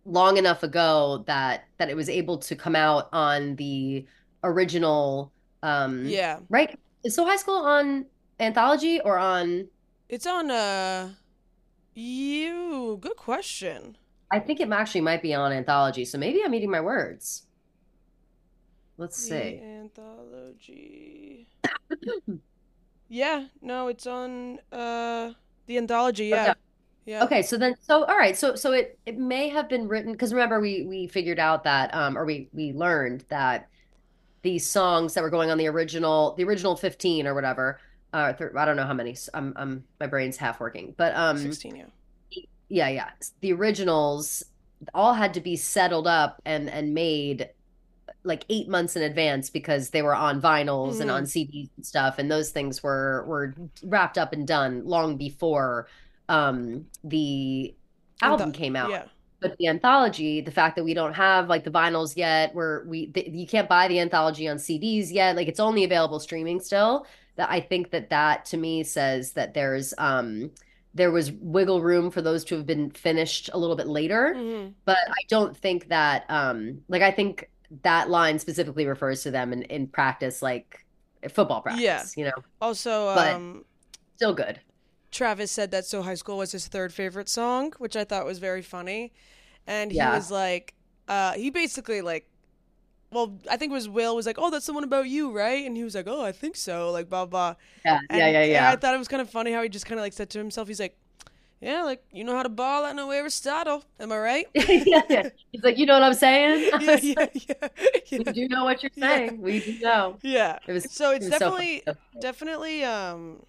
Speaker 1: long enough ago that that it was able to come out on the original um
Speaker 2: Yeah.
Speaker 1: right? Is So High School on Anthology or on
Speaker 2: It's on uh you. Good question.
Speaker 1: I think it actually might be on Anthology, so maybe I'm eating my words. Let's
Speaker 2: The
Speaker 1: see.
Speaker 2: anthology. Yeah, no, it's on uh the anthology,
Speaker 1: Okay.
Speaker 2: yeah. Yeah.
Speaker 1: Okay, so then so all right, so so it it may have been written because remember we we figured out that um or we we learned that these songs that were going on the original the original fifteen or whatever uh th I don't know how many I'm I'm my brain's half working but um
Speaker 2: sixteen, yeah.
Speaker 1: yeah yeah the originals all had to be settled up and and made like eight months in advance because they were on vinyls and
Speaker 2: Mm-hmm.
Speaker 1: on C Ds and stuff, and those things were were wrapped up and done long before um, the
Speaker 2: And the
Speaker 1: album came out.
Speaker 2: yeah.
Speaker 1: But the anthology, the fact that we don't have like the vinyls yet, where we th you can't buy the anthology on C Ds yet, like it's only available streaming still. That I think that that to me says that there's um there was wiggle room for those to have been finished a little bit later.
Speaker 2: Mm-hmm.
Speaker 1: But I don't think that um like I think that line specifically refers to them in, in practice, like football
Speaker 2: Yeah.
Speaker 1: practice, you know,
Speaker 2: Also,
Speaker 1: but
Speaker 2: um
Speaker 1: still good.
Speaker 2: Travis said that So High School was his third favorite song, which I thought was very funny. And he
Speaker 1: Yeah.
Speaker 2: was like, uh, he basically like, well, I think it was Will was like, oh, that's the one about you, right? And he was like, oh, I think so, like blah blah.
Speaker 1: Yeah. Yeah.
Speaker 2: And
Speaker 1: Yeah.
Speaker 2: I
Speaker 1: Yeah.
Speaker 2: thought it was kind of funny how he just kind of like said to himself, he's like, yeah, like you know how to ball, I know Aristotle, am I right?
Speaker 1: yeah, yeah. He's like, you know what I'm saying? I
Speaker 2: Yeah,
Speaker 1: was
Speaker 2: yeah,
Speaker 1: like,
Speaker 2: yeah,
Speaker 1: we
Speaker 2: yeah,
Speaker 1: do know what you're
Speaker 2: yeah,
Speaker 1: saying. We do know.
Speaker 2: yeah.
Speaker 1: It was
Speaker 2: So
Speaker 1: it
Speaker 2: it's
Speaker 1: was so funny.
Speaker 2: definitely, definitely, um,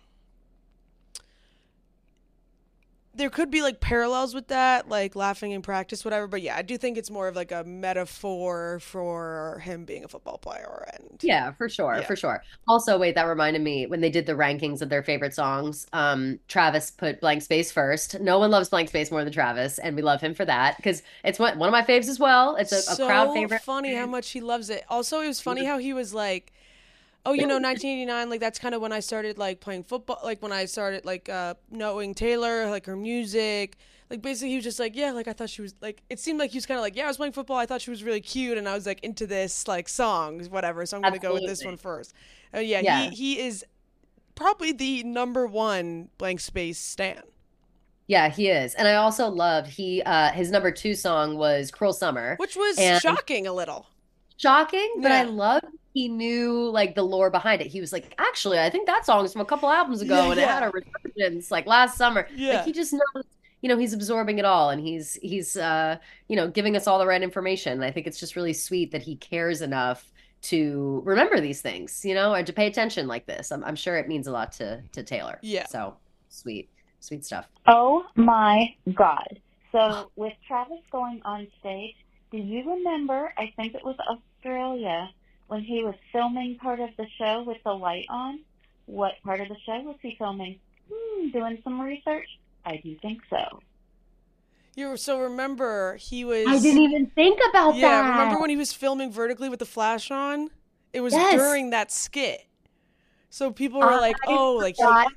Speaker 2: there could be like parallels with that, like laughing in practice, whatever. But yeah, I do think it's more of like a metaphor for him being a football player. And
Speaker 1: Yeah, for sure,
Speaker 2: yeah,
Speaker 1: for sure. Also, wait, that reminded me when they did the rankings of their favorite songs, um, Travis put Blank Space first. No one loves Blank Space more than Travis, and we love him for that because it's one, one of my faves as well. It's a, a crowd
Speaker 2: so
Speaker 1: favorite.
Speaker 2: funny how much he loves it. Also, it was funny how he was like, oh, you know, nineteen eighty-nine, like that's kind of when I started like playing football, like when I started like uh knowing Taylor, like her music. Like basically he was just like, yeah, like I thought she was like it seemed like he was kind of like, yeah, I was playing football, I thought she was really cute and I was like into this like songs, whatever. So I'm going to go with this one
Speaker 1: Absolutely.
Speaker 2: first. Uh, yeah, he
Speaker 1: Yeah.
Speaker 2: he is probably the number one Blank Space stan.
Speaker 1: Yeah, he is. And I also loved he uh his number two song was Cruel Summer.
Speaker 2: Which was
Speaker 1: And
Speaker 2: shocking a little.
Speaker 1: shocking, but I
Speaker 2: Yeah.
Speaker 1: loved he knew like the lore behind it. He was like, actually, I think that song's from a couple albums
Speaker 2: Yeah,
Speaker 1: ago and it had
Speaker 2: yeah.
Speaker 1: a resurgence like last summer. Like
Speaker 2: Yeah.
Speaker 1: he just knows, you know, he's absorbing it all and he's he's uh, you know, giving us all the right information. And I think it's just really sweet that he cares enough to remember these things, you know, and to pay attention like this. I'm I'm sure it means a lot to to Taylor.
Speaker 2: Yeah.
Speaker 1: So sweet, sweet stuff.
Speaker 4: Oh my God. So with Travis going on stage, do you remember, I think it was Australia, when he was filming part of the show with the light on? What part of the show was he filming? Hmm, doing some research? I do think so.
Speaker 2: You so remember he was
Speaker 1: I didn't even think about
Speaker 2: Yeah,
Speaker 1: that.
Speaker 2: remember when he was filming vertically with the flash on? It was
Speaker 1: Yes.
Speaker 2: during that skit. So people were like,
Speaker 1: I
Speaker 2: "Oh, like he,
Speaker 1: forgot-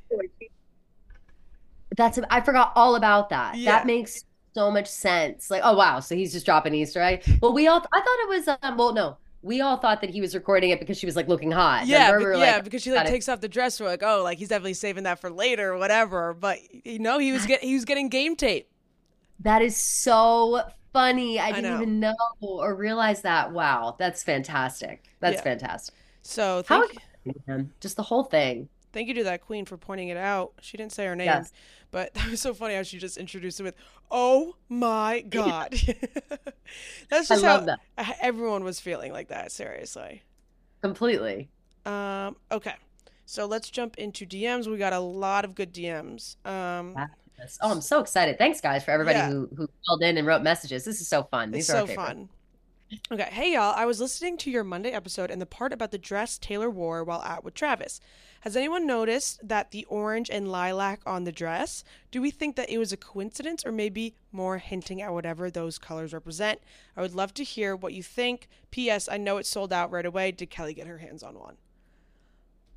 Speaker 1: That's I forgot all about that.
Speaker 2: Yeah.
Speaker 1: That makes so much sense. Like, oh wow, so he's just dropping Easter egg. Well, we all I thought it was um well no, we all thought that he was recording it because she was like looking hot.
Speaker 2: yeah,
Speaker 1: Remember?
Speaker 2: be-
Speaker 1: We were
Speaker 2: yeah,
Speaker 1: like,
Speaker 2: because she like
Speaker 1: got it.
Speaker 2: takes off the dress. We're like, oh, like he's definitely saving that for later or whatever." But you know, he was get he was getting game tape.
Speaker 1: That is so funny. I didn't
Speaker 2: know.
Speaker 1: even know or realize that. Wow, that's fantastic. That's
Speaker 2: Yeah.
Speaker 1: fantastic.
Speaker 2: So
Speaker 1: How
Speaker 2: thank
Speaker 1: exciting, man. Just the whole thing.
Speaker 2: thank you to that queen for pointing it out. She didn't say her name,
Speaker 1: Yes.
Speaker 2: but that was so funny how she just introduced it with, "Oh my God." That's
Speaker 1: I
Speaker 2: just
Speaker 1: love
Speaker 2: how
Speaker 1: that.
Speaker 2: everyone was feeling like that. Seriously.
Speaker 1: Completely.
Speaker 2: Um, okay. So let's jump into D Ms. We got a lot of good D Ms. Um,
Speaker 1: Fabulous. Oh, I'm so excited. Thanks, guys, for everybody
Speaker 2: Yeah.
Speaker 1: who who called in and wrote messages. This is so fun.
Speaker 2: it's
Speaker 1: These are our
Speaker 2: so
Speaker 1: favorite.
Speaker 2: fun. Okay. Hey, y'all. I was listening to your Monday episode and the part about the dress Taylor wore while out with Travis. Has anyone noticed that the orange and lilac on the dress? Do we think that it was a coincidence or maybe more hinting at whatever those colors represent? I would love to hear what you think. P S. I know it sold out right away. Did Kelly get her hands on one?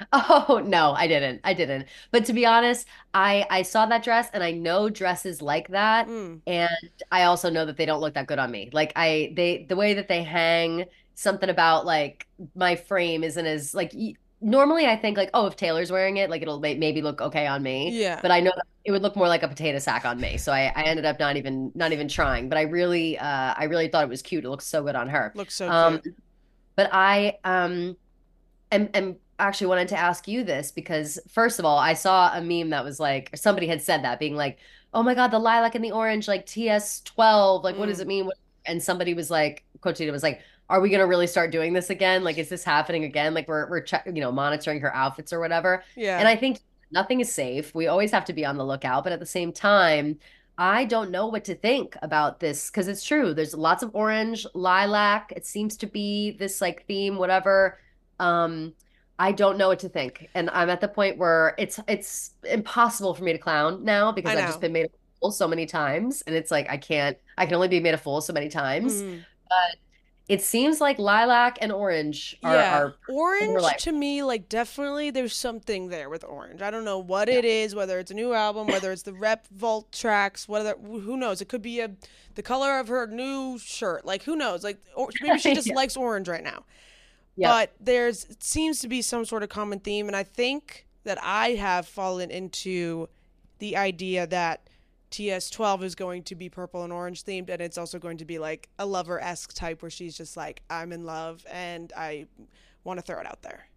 Speaker 1: Oh no, I didn't. I didn't. But to be honest, I I saw that dress and I know dresses like that,
Speaker 2: Mm,
Speaker 1: and I also know that they don't look that good on me. Like I they the way that they hang, something about like my frame isn't as like y- normally I think like, oh, if Taylor's wearing it, like it'll may maybe look okay on me,
Speaker 2: yeah,
Speaker 1: but I know that it would look more like a potato sack on me. So I I ended up not even not even trying, but I really uh I really thought it was cute. It looks so good on her.
Speaker 2: looks so
Speaker 1: Um
Speaker 2: cute.
Speaker 1: but I um and and actually wanted to ask you this because first of all, I saw a meme that was like, or somebody had said that, being like, "Oh my God, the lilac and the orange, like T S twelve, like what does
Speaker 2: Mm,
Speaker 1: it mean?" And somebody was like, Coach Tina was like, "Are we gonna really start doing this again? Like, is this happening again? Like we're we're check, you know, monitoring her outfits or whatever." And
Speaker 2: yeah.
Speaker 1: I think nothing is safe. We always have to be on the lookout, but at the same time, I don't know what to think about this because it's true. There's lots of orange, lilac. It seems to be this like theme, whatever. Um, I don't know what to think. And I'm at the point where it's it's impossible for me to clown now
Speaker 2: I
Speaker 1: because I've just
Speaker 2: know.
Speaker 1: been made a fool so many times. And it's like I can't I can only be made a fool so many times.
Speaker 2: Mm.
Speaker 1: But it seems like lilac and orange are
Speaker 2: Yeah,
Speaker 1: are in her
Speaker 2: orange
Speaker 1: life.
Speaker 2: to me, like definitely there's something there with orange. I don't know what it is, whether it's a new album, whether it's the Rep Vault tracks, whether who knows? It could be a the color of her new shirt. Like who knows? Like or maybe she just
Speaker 1: Yeah.
Speaker 2: likes orange right now.
Speaker 1: Yep.
Speaker 2: But there's it seems to be some sort of common theme, and I think that I have fallen into the idea that T S twelve is going to be purple and orange themed, and it's also going to be like a lover esque type where she's just like, I'm in love and I want to throw it out there.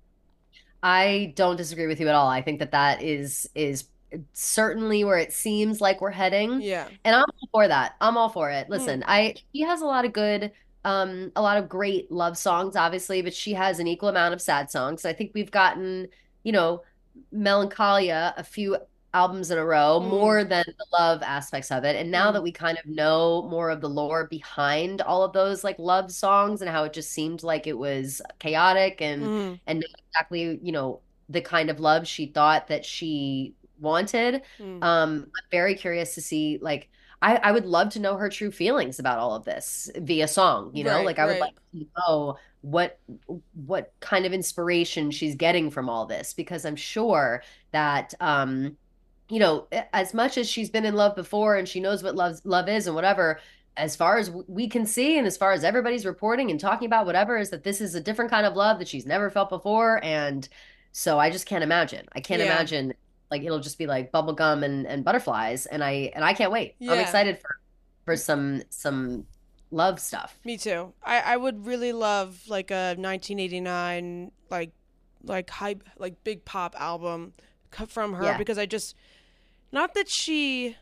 Speaker 1: I don't disagree with you at all. I think that that is is certainly where it seems like we're heading,
Speaker 2: Yeah.
Speaker 1: and I'm all for that. I'm all for it.
Speaker 2: Mm,
Speaker 1: Listen, I she has a lot of good, um, a lot of great love songs, obviously, but she has an equal amount of sad songs. I think we've gotten, you know, Melancholia a few albums in a row,
Speaker 2: mm,
Speaker 1: more than the love aspects of it. And now that
Speaker 2: mm,
Speaker 1: we kind of know more of the lore behind all of those like love songs and how it just seemed like it was chaotic and
Speaker 2: mm,
Speaker 1: and not exactly, you know, the kind of love she thought that she wanted.
Speaker 2: mm.
Speaker 1: Um, I'm very curious to see like I, I would love to know her true feelings about all of this via song, you know?
Speaker 2: Right,
Speaker 1: Like I would
Speaker 2: right.
Speaker 1: like to know what what kind of inspiration she's getting from all this because I'm sure that um you know, as much as she's been in love before and she knows what love love is and whatever, as far as we can see and as far as everybody's reporting and talking about whatever is that this is a different kind of love that she's never felt before. And so I just can't imagine. I can't
Speaker 2: Yeah.
Speaker 1: imagine like it'll just be like bubble gum and, and butterflies. And I and I can't wait. I'm
Speaker 2: Yeah.
Speaker 1: excited for for some some love stuff.
Speaker 2: Me too. I I would really love like a nineteen eighty-nine like like hype like big pop album co- from her
Speaker 1: Yeah.
Speaker 2: because I just not that she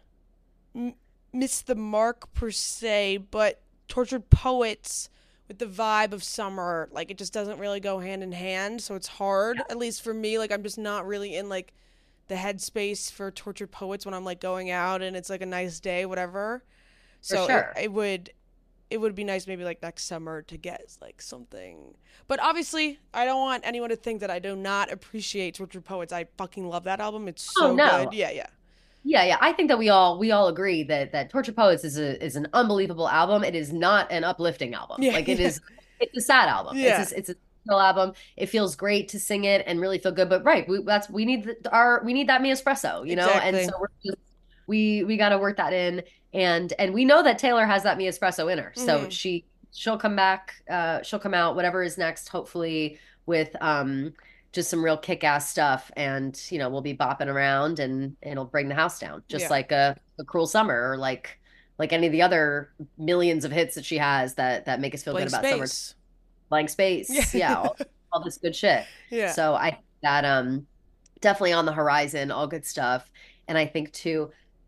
Speaker 2: m- missed the mark per se, but Tortured Poets with the vibe of summer, like it just doesn't really go hand in hand. So it's hard, at least for me. Like I'm just not really in like the headspace for Tortured Poets when I'm like going out and it's like a nice day, whatever.
Speaker 1: For
Speaker 2: So it
Speaker 1: sure.
Speaker 2: it would it would be nice maybe like next summer to get like something. But obviously, I don't want anyone to think that I do not appreciate Tortured Poets. I fucking love that album. It's
Speaker 1: Oh
Speaker 2: so good.
Speaker 1: no.
Speaker 2: Yeah, yeah.
Speaker 1: Yeah, yeah. I think that we all we all agree that that Torture Poets is a is an unbelievable album. It is not an uplifting album.
Speaker 2: Yeah,
Speaker 1: Like it
Speaker 2: yeah.
Speaker 1: is it's a sad album. It's
Speaker 2: Yeah.
Speaker 1: a, it's a chill album. It feels great to sing it and really feel good. But right, we that's we need the, our we need that me espresso, you know? And so
Speaker 2: Exactly.
Speaker 1: we're just we we got to work that in and and we know that Taylor has that me espresso in her. So
Speaker 2: Mhm.
Speaker 1: she she'll come back uh she'll come out whatever is next hopefully with um just some real kick-ass stuff and you know we'll be bopping around and, and it'll bring the house down just
Speaker 2: Yeah.
Speaker 1: like a, a cruel summer or like like any of the other millions of hits that she has that that make us feel good
Speaker 2: Blank
Speaker 1: about summer.
Speaker 2: Space.
Speaker 1: Blank
Speaker 2: Yeah.
Speaker 1: Space, yeah, all, all this good shit.
Speaker 2: Yeah.
Speaker 1: So I think that um definitely on the horizon, all good stuff. And I think too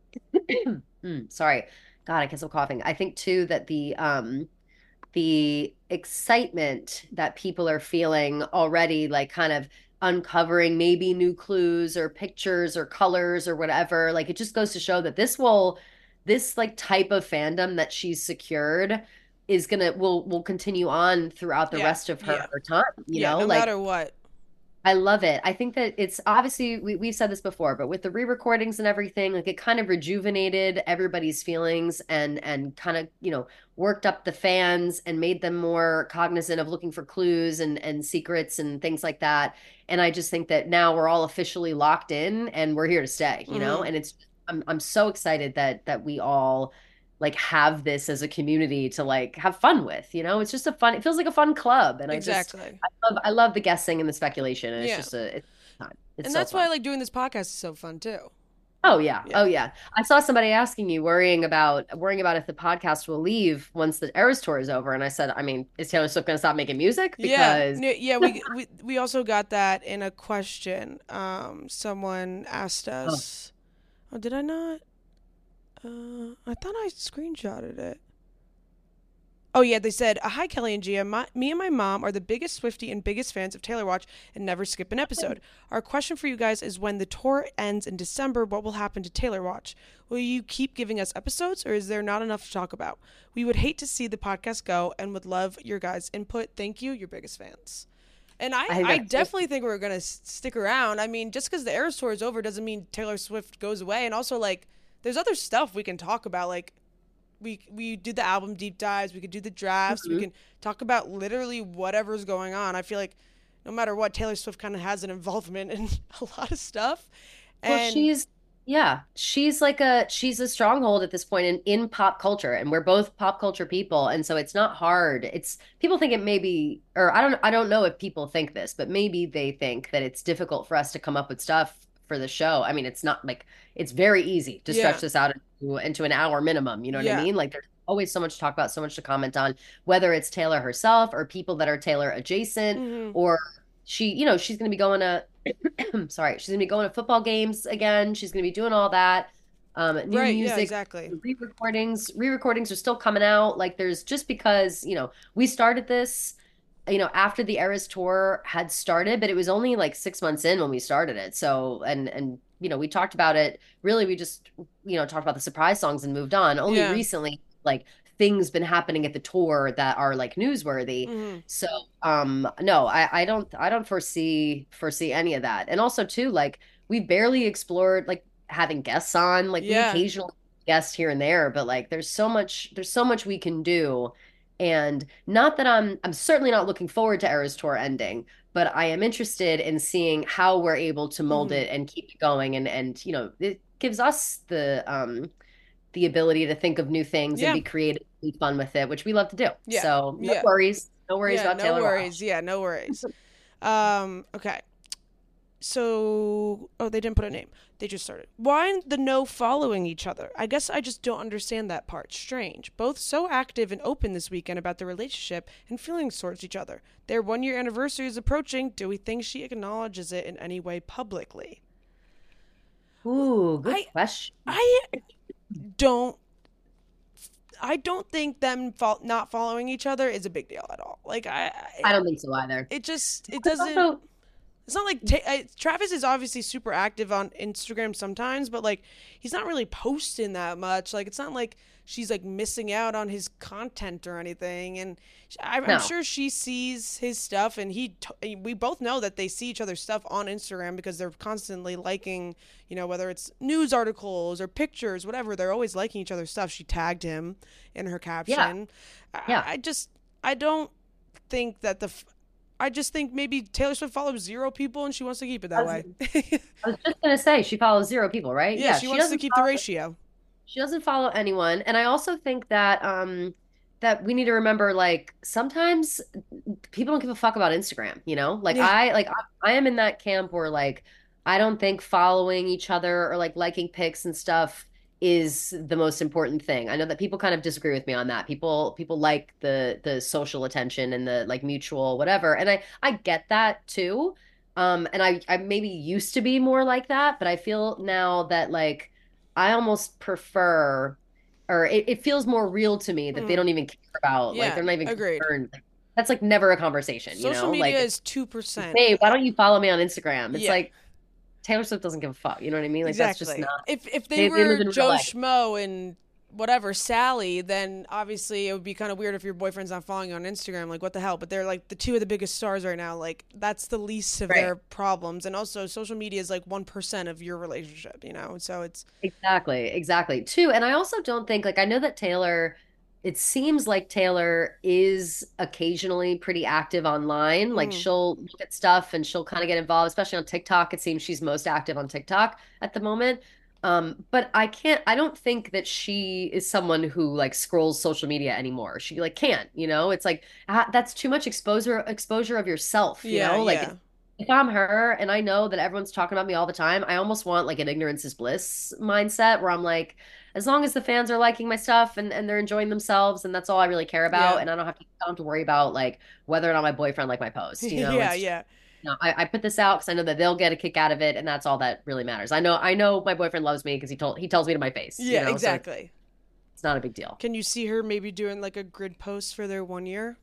Speaker 1: mm, sorry, God, I guess I'm coughing. I think too that the um the excitement that people are feeling already, like kind of uncovering maybe new clues or pictures or colors or whatever. Like it just goes to show that this will, this like type of fandom that she's secured is gonna will will continue on throughout the
Speaker 2: Yeah.
Speaker 1: rest of her,
Speaker 2: Yeah.
Speaker 1: her time, you
Speaker 2: Yeah,
Speaker 1: know?
Speaker 2: no
Speaker 1: Like
Speaker 2: matter what.
Speaker 1: I love it. I think that it's obviously we, we've said this before, but with the re-recordings and everything, like it kind of rejuvenated everybody's feelings and and kind of, you know, worked up the fans and made them more cognizant of looking for clues and and secrets and things like that. And I just think that now we're all officially locked in and we're here to stay, you know?
Speaker 2: Mm-hmm.
Speaker 1: And it's I'm I'm so excited that that we all like have this as a community to like have fun with, you know? It's just a fun, it feels like a fun club. And I just
Speaker 2: Exactly.
Speaker 1: I love I love the guessing and the speculation. And it's
Speaker 2: Yeah.
Speaker 1: just a it's fun. It's
Speaker 2: And
Speaker 1: so
Speaker 2: that's why I
Speaker 1: fun.
Speaker 2: like doing this podcast is so fun too.
Speaker 1: Oh yeah.
Speaker 2: Yeah.
Speaker 1: Oh yeah. I saw somebody asking you worrying about worrying about if the podcast will leave once the Eras tour is over. And I said, I mean, is Taylor Swift gonna stop making music?
Speaker 2: Yeah.
Speaker 1: Because
Speaker 2: N- Yeah, we we we also got that in a question. Um someone asked
Speaker 1: oh,
Speaker 2: us, oh, did I not? Uh, I thought I screenshotted it. Oh yeah, they said, uh, "Hi Kelly and Gia. My, me and my mom are the biggest Swiftie and biggest fans of Taylor Watch and never skip an episode. Our question for you guys is: when the tour ends in December, what will happen to Taylor Watch? Will you keep giving us episodes, or is there not enough to talk about? We would hate to see the podcast go, and would love your guys' input. Thank you, your biggest fans." And I,
Speaker 1: I think
Speaker 2: I
Speaker 1: that's
Speaker 2: definitely think we're gonna s- stick around. I mean, just because the Eras tour is over doesn't mean Taylor Swift goes away. And also, like, there's other stuff we can talk about, like. We we do the album deep dives. We could do the drafts. We
Speaker 1: mhm.
Speaker 2: can talk about literally whatever's going on. I feel like no matter what, Taylor Swift kind of has an involvement in a lot of stuff.
Speaker 1: Well,
Speaker 2: And
Speaker 1: she's yeah, she's like a she's a stronghold at this point in in pop culture, and we're both pop culture people, and so it's not hard. It's people think it may be, or I don't I don't know if people think this, but maybe they think that it's difficult for us to come up with stuff for the show. I mean, it's not like it's very easy to
Speaker 2: yeah,
Speaker 1: stretch this out into, into an hour minimum. You know what I
Speaker 2: yeah,
Speaker 1: mean? Like there's always so much to talk about, so much to comment on, whether it's Taylor herself or people that are Taylor adjacent,
Speaker 2: hmm,
Speaker 1: or she, you know, she's going to be going to sorry, she's gonna be going to football games again. She's gonna be doing all that. Um, new
Speaker 2: right, yeah,
Speaker 1: music,
Speaker 2: exactly,
Speaker 1: re-recordings, re-recordings are still coming out. Like there's just because, you know, we started this, you know, after the Eras tour had started, but it was only like six months in when we started it. So and and you know, we talked about it. Really, we just, you know, talked about the surprise songs and moved on. Only
Speaker 2: yeah,
Speaker 1: recently, like things been happening at the tour that are like newsworthy.
Speaker 2: hmm,
Speaker 1: So um no, I I don't I don't foresee foresee any of that. And also too, like we've barely explored like having guests on. Like we
Speaker 2: yeah,
Speaker 1: occasionally guest here and there, but like there's so much there's so much we can do. And not that I'm I'm certainly not looking forward to Eras tour ending, but I am interested in seeing how we're able to mold
Speaker 2: hmm,
Speaker 1: it and keep it going and and you know, it gives us the um the ability to think of new things and
Speaker 2: yeah,
Speaker 1: be creative and fun with it, which we love to do.
Speaker 2: yeah,
Speaker 1: So no
Speaker 2: yeah,
Speaker 1: worries. No worries
Speaker 2: yeah.
Speaker 1: about
Speaker 2: No
Speaker 1: Taylor
Speaker 2: worries.
Speaker 1: Watch.
Speaker 2: Yeah, no worries. Um, okay. So, oh, they didn't put a name. They just started. Why the no following each other? I guess I just don't understand that part. Strange. Both so active and open this weekend about their relationship and feelings towards each other. Their one year anniversary is approaching. Do we think she acknowledges it in any way publicly?
Speaker 1: Ooh, good
Speaker 2: I
Speaker 1: question.
Speaker 2: I don't I don't think them fo- not following each other is a big deal at all. Like I,
Speaker 1: I
Speaker 2: I
Speaker 1: don't think so either.
Speaker 2: it just it
Speaker 1: It's
Speaker 2: doesn't.
Speaker 1: also,
Speaker 2: It's not like ta- I, Travis is obviously super active on Instagram sometimes, but like he's not really posting that much. Like it's not like she's like missing out on his content or anything. And sh- I, I'm
Speaker 1: no.
Speaker 2: sure she sees his stuff, and he t- we both know that they see each other's stuff on Instagram because they're constantly liking, you know, whether it's news articles or pictures, whatever. They're always liking each other's stuff. She tagged him in her
Speaker 1: Yeah.
Speaker 2: caption. I,
Speaker 1: Yeah.
Speaker 2: I just I don't think that the f- I just think maybe Taylor Swift follows zero people and she wants to keep it
Speaker 1: I
Speaker 2: that
Speaker 1: was,
Speaker 2: way.
Speaker 1: I was just gonna say she follows zero people, right?
Speaker 2: Yeah,
Speaker 1: Yeah,
Speaker 2: she
Speaker 1: she
Speaker 2: wants to
Speaker 1: doesn't
Speaker 2: keep the
Speaker 1: follow
Speaker 2: ratio.
Speaker 1: she doesn't follow anyone. And I also think that um that we need to remember like sometimes people don't give a fuck about Instagram, you know? Like
Speaker 2: Yeah.
Speaker 1: I like I, I am in that camp where like I don't think following each other or like liking pics and stuff is the most important thing. I know that people kind of disagree with me on that. People people like the the social attention and the like mutual whatever. And I I get that too. Um and I I maybe used to be more like that, but I feel now that like I almost prefer or it, it feels more real to me that they
Speaker 2: Mm.
Speaker 1: don't even care about like
Speaker 2: Yeah,
Speaker 1: they're not even
Speaker 2: agreed.
Speaker 1: concerned. Like, that's like never a conversation, you
Speaker 2: Social
Speaker 1: know?
Speaker 2: media
Speaker 1: Like,
Speaker 2: is two percent.
Speaker 1: hey, why don't you follow me on Instagram? It's
Speaker 2: Yeah,
Speaker 1: like Taylor Swift doesn't give a fuck. You know what I mean? Like that's just
Speaker 2: exactly.
Speaker 1: not
Speaker 2: If if they
Speaker 1: they, they live
Speaker 2: were
Speaker 1: in real
Speaker 2: Joe
Speaker 1: life.
Speaker 2: Schmo and whatever, Sally, then obviously it would be kind of weird if your boyfriend's not following you on Instagram. Like, what the hell? But they're like the two of the biggest stars right now. Like, that's the least of
Speaker 1: Right.
Speaker 2: their problems. And also, social media is like one percent of your relationship, you know? So it's,
Speaker 1: Exactly, exactly. Too, and I also don't think like I know that Taylor, it seems like Taylor is occasionally pretty active online. Like
Speaker 2: mm,
Speaker 1: she'll look at stuff and she'll kind of get involved, especially on TikTok. It seems she's most active on TikTok at the moment. Um, but I can't, I don't think that she is someone who like scrolls social media anymore. She like can't, you know, it's like ah, that's too much exposure exposure of yourself, you
Speaker 2: yeah,
Speaker 1: know, like
Speaker 2: yeah.
Speaker 1: if I'm her and I know that everyone's talking about me all the time, I almost want like an ignorance is bliss mindset where I'm like, as long as the fans are liking my stuff and, and they're enjoying themselves, and that's all I really care about.
Speaker 2: Yeah.
Speaker 1: And I don't have to, I don't have to worry about like whether or not my boyfriend like my post. You know,
Speaker 2: yeah,
Speaker 1: it's
Speaker 2: yeah.
Speaker 1: you know, I, I put this out because I know that they'll get a kick out of it, and that's all that really matters. I know I know my boyfriend loves me because he told he tells me to my face, you
Speaker 2: Yeah,
Speaker 1: know, so it's,
Speaker 2: exactly.
Speaker 1: it's not a big deal.
Speaker 2: Can you see her maybe doing like a grid post for their one year?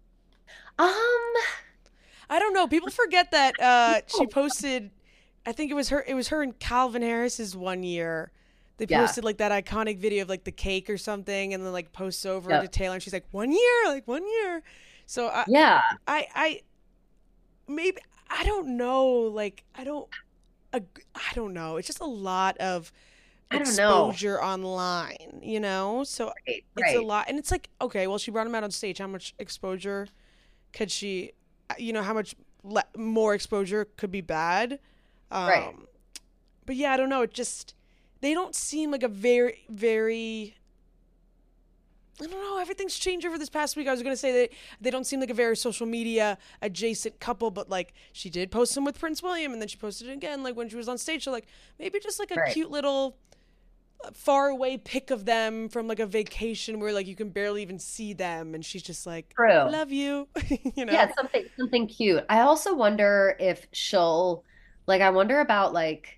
Speaker 1: Um,
Speaker 2: I don't know. People forget that uh, she posted. I think it was her. It was her and Calvin Harris's one year. They
Speaker 1: Yeah.
Speaker 2: posted like that iconic video of like the cake or something, and then like posts over
Speaker 1: Yep.
Speaker 2: to Taylor, and she's like, "One year, like one year." So I,
Speaker 1: yeah,
Speaker 2: I, I, maybe I don't know. Like I don't, ag- I don't know. It's just a lot of
Speaker 1: I don't know.
Speaker 2: exposure online, you know. So
Speaker 1: Right,
Speaker 2: it's a
Speaker 1: right,
Speaker 2: lot, and it's like, okay, well, she brought him out on stage. How much exposure could she, you know, how much le- more exposure could be bad? Um,
Speaker 1: right.
Speaker 2: but yeah, I don't know. It just, they don't seem like a very, very, I don't know. Everything's changed over this past week. I was going to say that they don't seem like a very social media adjacent couple, but like she did post some with Prince William, and then she posted it again, like when she was on stage. So like maybe just like a
Speaker 1: Right.
Speaker 2: cute little far away pic of them from like a vacation where like you can barely even see them, and she's just like,
Speaker 1: True.
Speaker 2: love you, you know.
Speaker 1: Yeah, something something cute. I also wonder if she'll like I wonder about like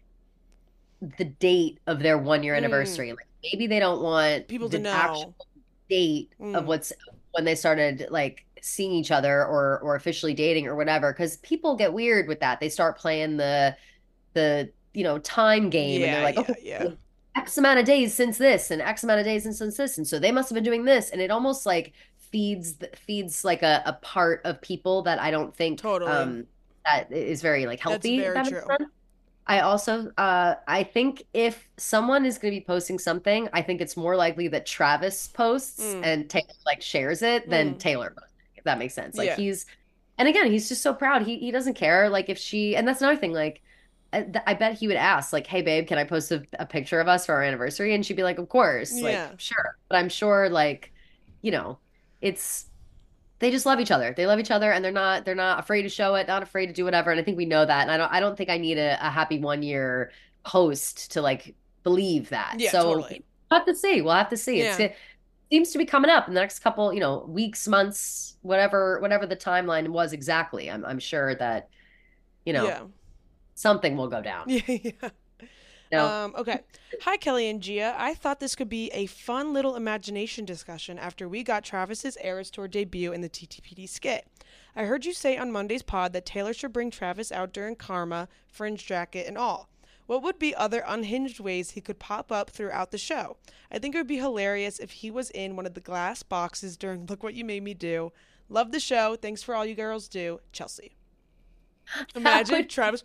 Speaker 1: the date of their one year
Speaker 2: Mm,
Speaker 1: anniversary. Like maybe they don't want
Speaker 2: people to
Speaker 1: the actual
Speaker 2: know.
Speaker 1: date of
Speaker 2: Mm,
Speaker 1: what's when they started like seeing each other or or officially dating or whatever, because people get weird with that. They start playing the the you know time game and they're
Speaker 2: yeah,
Speaker 1: like,
Speaker 2: yeah,
Speaker 1: okay,
Speaker 2: yeah,
Speaker 1: X amount of days since this and X amount of days since this, and so they must have been doing this, and it almost like feeds feeds like a, a part of people that I don't think
Speaker 2: totally.
Speaker 1: um that is very like
Speaker 2: That's
Speaker 1: healthy, if
Speaker 2: very
Speaker 1: that makes
Speaker 2: true.
Speaker 1: sense. I also uh I think if someone is going to be posting something, I think it's more likely that Travis posts
Speaker 2: Mm,
Speaker 1: and Taylor like shares it than
Speaker 2: mm,
Speaker 1: Taylor posting, if that makes sense. Like
Speaker 2: yeah,
Speaker 1: he's and again, he's just so proud. He he doesn't care like if she and that's another thing like I, I bet he would ask like, "Hey babe, can I post a, a picture of us for our anniversary?" And she'd be like, "Of course." Like,
Speaker 2: yeah,
Speaker 1: sure. But I'm sure like, you know, it's they just love each other. They love each other and they're not they're not afraid to show it, not afraid to do whatever. And I think we know that. And I don't I don't think I need a, a happy one year post to like believe that.
Speaker 2: yeah,
Speaker 1: So
Speaker 2: totally.
Speaker 1: we'll have to see. We'll have to see. It's
Speaker 2: Yeah,
Speaker 1: it seems to be coming up in the next couple, you know, weeks, months, whatever whatever the timeline was exactly. I'm I'm sure that, you know,
Speaker 2: yeah,
Speaker 1: something will go down.
Speaker 2: yeah, yeah.
Speaker 1: You know?
Speaker 2: Um, okay. Hi, Kelly and Gia. I thought this could be a fun little imagination discussion after we got Travis's Eras Tour debut in the T T P D skit. I heard you say on Monday's pod that Taylor should bring Travis out during Karma, fringe jacket, and all. What would be other unhinged ways he could pop up throughout the show? I think it would be hilarious if he was in one of the glass boxes during Look What You Made Me Do. Love the show. Thanks for all you girls do. Chelsea.
Speaker 1: That
Speaker 2: Imagine
Speaker 1: would
Speaker 2: Travis.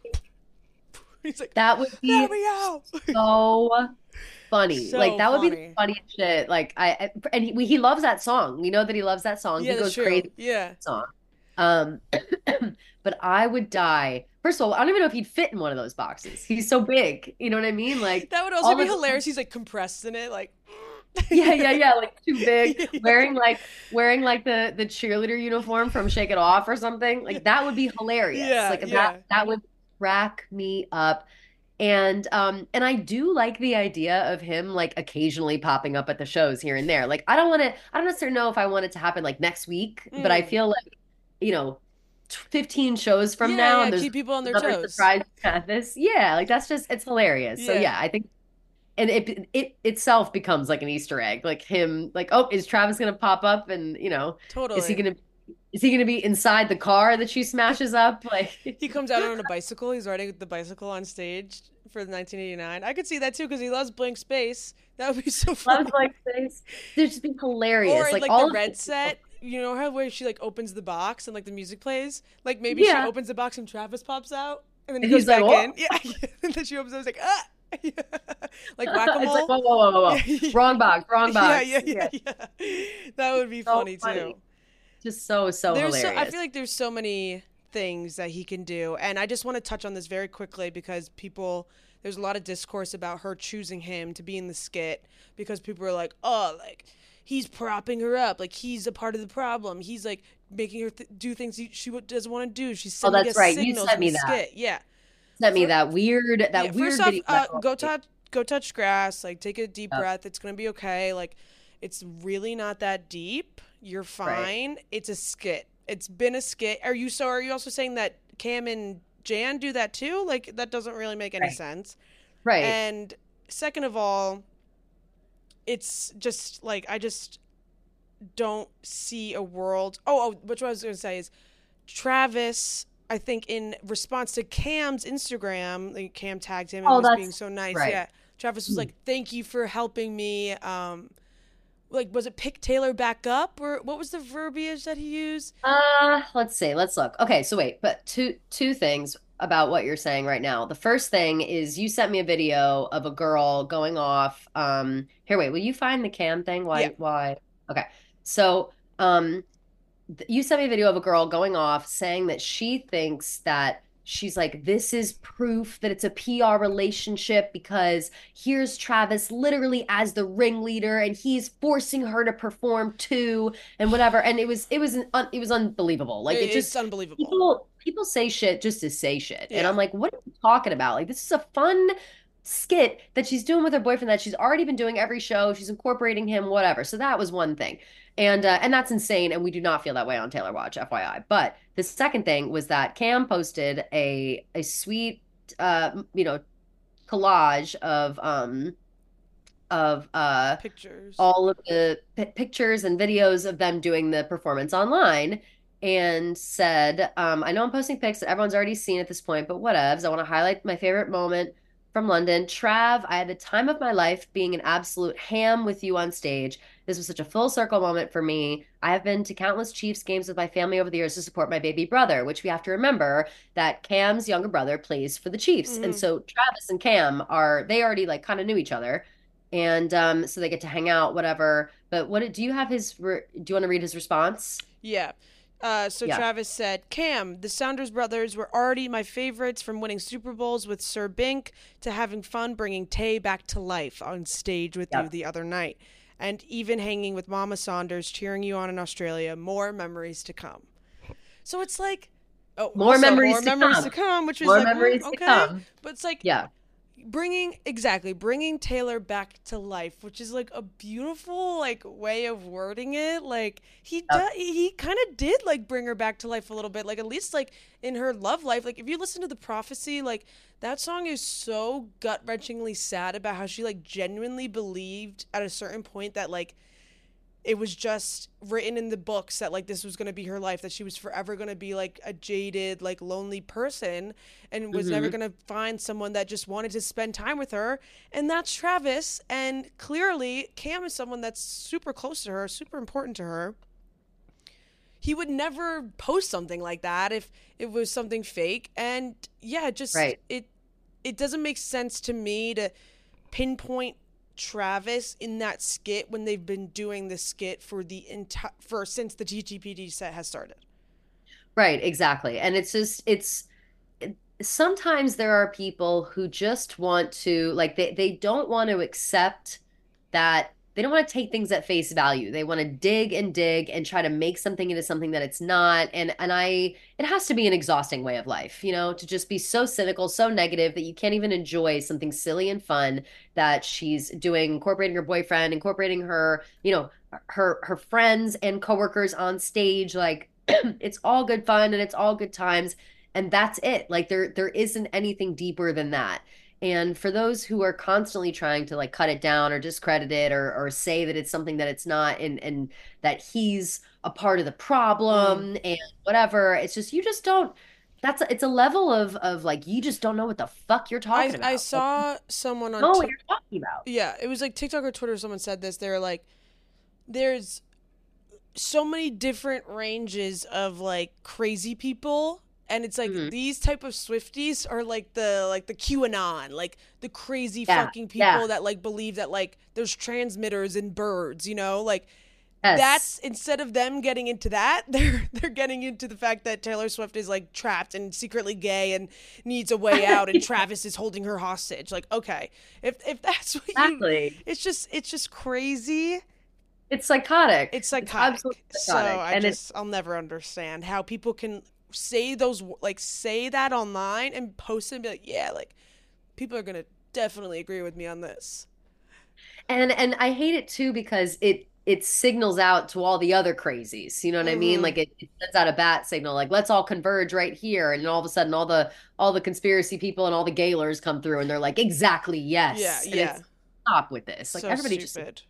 Speaker 2: He's like,
Speaker 1: that would be
Speaker 2: let me out.
Speaker 1: so funny. Like
Speaker 2: So
Speaker 1: that would be the
Speaker 2: funny.
Speaker 1: funniest shit. Like I I- and he, he loves that song. We know that he loves that song.
Speaker 2: Yeah,
Speaker 1: He
Speaker 2: that's
Speaker 1: goes
Speaker 2: true.
Speaker 1: crazy
Speaker 2: Yeah.
Speaker 1: with that song. Um, but I would die. First of all, I don't even know if he'd fit in one of those boxes. He's so big. You know what I mean? Like
Speaker 2: That would also
Speaker 1: all
Speaker 2: be
Speaker 1: of
Speaker 2: hilarious. He's like compressed in it, like
Speaker 1: yeah, yeah, yeah, like too big,
Speaker 2: yeah,
Speaker 1: wearing like wearing like the the cheerleader uniform from Shake It Off or something.
Speaker 2: yeah,
Speaker 1: Like that would be hilarious.
Speaker 2: yeah,
Speaker 1: Like
Speaker 2: yeah.
Speaker 1: that that would crack me up. And um and I do like the idea of him like occasionally popping up at the shows here and there. Like I don't want to I don't necessarily know if I want it to happen like next week, but I
Speaker 2: Mm.
Speaker 1: feel like, you know, fifteen shows from
Speaker 2: Yeah,
Speaker 1: now
Speaker 2: yeah.
Speaker 1: and there's
Speaker 2: Keep people on their
Speaker 1: another
Speaker 2: toes.
Speaker 1: surprise at this. Yeah, like that's just it's hilarious. So
Speaker 2: Yeah,
Speaker 1: yeah, I think and it it itself becomes like an Easter egg. Like him like, oh, is Travis gonna pop up and, you know, is he
Speaker 2: totally.
Speaker 1: gonna Is he going to be inside the car that she smashes up? Like,
Speaker 2: He comes out on a bicycle. He's riding the bicycle on stage for the nineteen eighty-nine. I could see that too because he loves Blank Space. That would be so
Speaker 1: loves
Speaker 2: funny.
Speaker 1: like things. They'd just be hilarious.
Speaker 2: Or
Speaker 1: Like
Speaker 2: like the
Speaker 1: all of
Speaker 2: red
Speaker 1: the,
Speaker 2: set, you know how where she like opens the box and like the music plays? Like maybe she
Speaker 1: yeah.
Speaker 2: opens the box and Travis pops out and then he
Speaker 1: And
Speaker 2: goes
Speaker 1: he's like,
Speaker 2: back
Speaker 1: oh,
Speaker 2: in. Yeah. And then she opens it and it's like, ah. Yeah. Like
Speaker 1: it's like,
Speaker 2: whack-a-mole.
Speaker 1: whoa, whoa, whoa, whoa, whoa.
Speaker 2: Yeah.
Speaker 1: Wrong box, wrong
Speaker 2: Yeah,
Speaker 1: box.
Speaker 2: yeah, yeah,
Speaker 1: Yeah.
Speaker 2: yeah. That would be
Speaker 1: So
Speaker 2: funny too.
Speaker 1: funny. Just so, so
Speaker 2: There's so I
Speaker 1: hilarious.
Speaker 2: feel like there's so many things that he can do, and I just want to touch on this very quickly because people there's a lot of discourse about her choosing him to be in the skit because people are like, oh, like he's propping her up, like he's a part of the problem. He's like making her th- do things he, she doesn't want to do. She's
Speaker 1: Oh,
Speaker 2: sending
Speaker 1: that's
Speaker 2: us
Speaker 1: right. You
Speaker 2: signals
Speaker 1: sent
Speaker 2: in
Speaker 1: me
Speaker 2: the
Speaker 1: that.
Speaker 2: skit. Yeah.
Speaker 1: Sent me
Speaker 2: For,
Speaker 1: that weird,
Speaker 2: yeah.
Speaker 1: that weird
Speaker 2: First off,
Speaker 1: video.
Speaker 2: uh, go touch go touch grass. Like take a deep
Speaker 1: Yep.
Speaker 2: breath. It's gonna be okay. Like it's really not that deep. You're
Speaker 1: Right.
Speaker 2: fine. It's a skit. It's been a skit. Are you so? Are you also saying that Cam and Jan do that too? Like that doesn't really make any
Speaker 1: Right.
Speaker 2: sense.
Speaker 1: Right.
Speaker 2: And second of all, it's just like I just don't see a world. Oh, oh, which what I was gonna say is Travis. I think in response to Cam's Instagram, like Cam tagged him and
Speaker 1: Oh,
Speaker 2: was being
Speaker 1: that's
Speaker 2: so nice.
Speaker 1: right.
Speaker 2: Yeah, Travis was
Speaker 1: Hmm.
Speaker 2: like, "Thank you for helping me." Um, like, was it pick Taylor back up, or what was the verbiage that he used?
Speaker 1: Uh, let's see. Let's look. Okay, so wait, but two two things about what you're saying right now. The first thing is you sent me a video of a girl going off. Um, here, wait, will you find the cam thing?
Speaker 2: Yeah,
Speaker 1: Why, why? Okay. So, um, th- you sent me a video of a girl going off saying that she thinks that she's like, this is proof that it's a P R relationship because here's Travis literally as the ringleader and he's forcing her to perform too and whatever. And it was it was an un, it was unbelievable. Like it
Speaker 2: it's
Speaker 1: just
Speaker 2: unbelievable.
Speaker 1: people people say shit just to say shit. And
Speaker 2: Yeah.
Speaker 1: I'm like, what are you talking about? Like this is a fun skit that she's doing with her boyfriend that she's already been doing every show. She's incorporating him, whatever. So that was one thing. And uh, and that's insane. And we do not feel that way on Taylor Watch, F Y I. But the second thing was that Cam posted a a sweet uh you know collage of um of uh
Speaker 2: Pictures.
Speaker 1: all of the p- pictures and videos of them doing the performance online and said, um, I know I'm posting pics that everyone's already seen at this point, but whatevs. I want to highlight my favorite moment from London. Trav, I had the time of my life being an absolute ham with you on stage. This was such a full circle moment for me. I have been to countless Chiefs games with my family over the years to support my baby brother, which we have to remember that Cam's younger brother plays for the Chiefs. And
Speaker 2: Hmm.
Speaker 1: so Travis and Cam are, they already like kind of knew each other and um, so they get to hang out, whatever. But what do you have his? Re- do you want to read his response?
Speaker 2: Yeah. Uh, so
Speaker 1: Yeah,
Speaker 2: Travis said, Cam, the Saunders brothers were already my favorites from winning Super Bowls with Sir Bink to having fun bringing Tay back to life on stage with you
Speaker 1: yep.
Speaker 2: the other night. And even hanging with Mama Saunders cheering you on in Australia. More memories to come. So it's like, oh,
Speaker 1: More
Speaker 2: also
Speaker 1: memories
Speaker 2: more
Speaker 1: to
Speaker 2: memories to
Speaker 1: come.
Speaker 2: come, which is
Speaker 1: More
Speaker 2: like, mm,
Speaker 1: memories to
Speaker 2: okay.
Speaker 1: come.
Speaker 2: But it's like,
Speaker 1: Yeah,
Speaker 2: bringing exactly bringing Taylor back to life, which is like a beautiful like way of wording it. Like he
Speaker 1: yep.
Speaker 2: does, he kind of did like bring her back to life a little bit, like at least like in her love life. Like if you listen to the Prophecy, like that song is so gut wrenchingly sad about how she like genuinely believed at a certain point that like it was just written in the books that like this was going to be her life, that she was forever going to be like a jaded like lonely person and was never
Speaker 1: hmm
Speaker 2: going to find someone that just wanted to spend time with her. And that's Travis, and clearly Cam is someone that's super close to her, super important to her. He would never post something like that if it was something fake. And yeah, just
Speaker 1: Right.
Speaker 2: it it doesn't make sense to me to pinpoint Travis in that skit when they've been doing the skit for the entire for since the T G P D set has started.
Speaker 1: Right, exactly. And it's just it's it- sometimes there are people who just want to like they they don't want to accept that they don't want to take things at face value. They want to dig and dig and try to make something into something that it's not. And and I it has to be an exhausting way of life, you know, to just be so cynical, so negative that you can't even enjoy something silly and fun that she's doing, incorporating her boyfriend, incorporating her, you know, her her friends and coworkers on stage. Like it's all good fun and it's all good times. And that's it. Like there there isn't anything deeper than that. And for those who are constantly trying to like cut it down or discredit it or or say that it's something that it's not and and that he's a part of the
Speaker 2: Mm.
Speaker 1: problem and whatever, it's just you just don't that's a, it's a level of of like you just don't know what the fuck you're
Speaker 2: I
Speaker 1: talking
Speaker 2: I
Speaker 1: about. Like you
Speaker 2: saw someone on
Speaker 1: don't know what
Speaker 2: Tik
Speaker 1: you're talking about.
Speaker 2: yeah, it was like TikTok or Twitter. Someone said this. They were like, "There's so many different ranges of like crazy people." And it's like
Speaker 1: Mhm.
Speaker 2: these type of Swifties are like the like the QAnon, like the crazy
Speaker 1: Yeah.
Speaker 2: fucking
Speaker 1: Yeah.
Speaker 2: people that like believe that like there's transmitters in birds, you know? Like that's
Speaker 1: Yes.
Speaker 2: instead of them getting into that, they're they're getting into the fact that Taylor Swift is like trapped and secretly gay and needs a way out and Travis is holding her hostage. Like, okay, if if that's what you
Speaker 1: Exactly.
Speaker 2: it's just it's just crazy.
Speaker 1: It's psychotic.
Speaker 2: It's
Speaker 1: It's absolutely
Speaker 2: psychotic. So
Speaker 1: psychotic.
Speaker 2: I
Speaker 1: And it's
Speaker 2: just I'll never understand how people can say those like say that online and post it and be like, yeah, like people are gonna definitely agree with me on this.
Speaker 1: and and I hate it too because it it signals out to all the other crazies. You know what I mean?
Speaker 2: Mm-hmm.
Speaker 1: Like it, it sends out a bat signal, like let's all converge right here, and then all of a sudden, all the all the conspiracy people and all the gaylers come through, and they're like, exactly,
Speaker 2: Yeah,
Speaker 1: yes, and
Speaker 2: yeah.
Speaker 1: it's stop with this. Like
Speaker 2: So
Speaker 1: everybody just,
Speaker 2: stupid.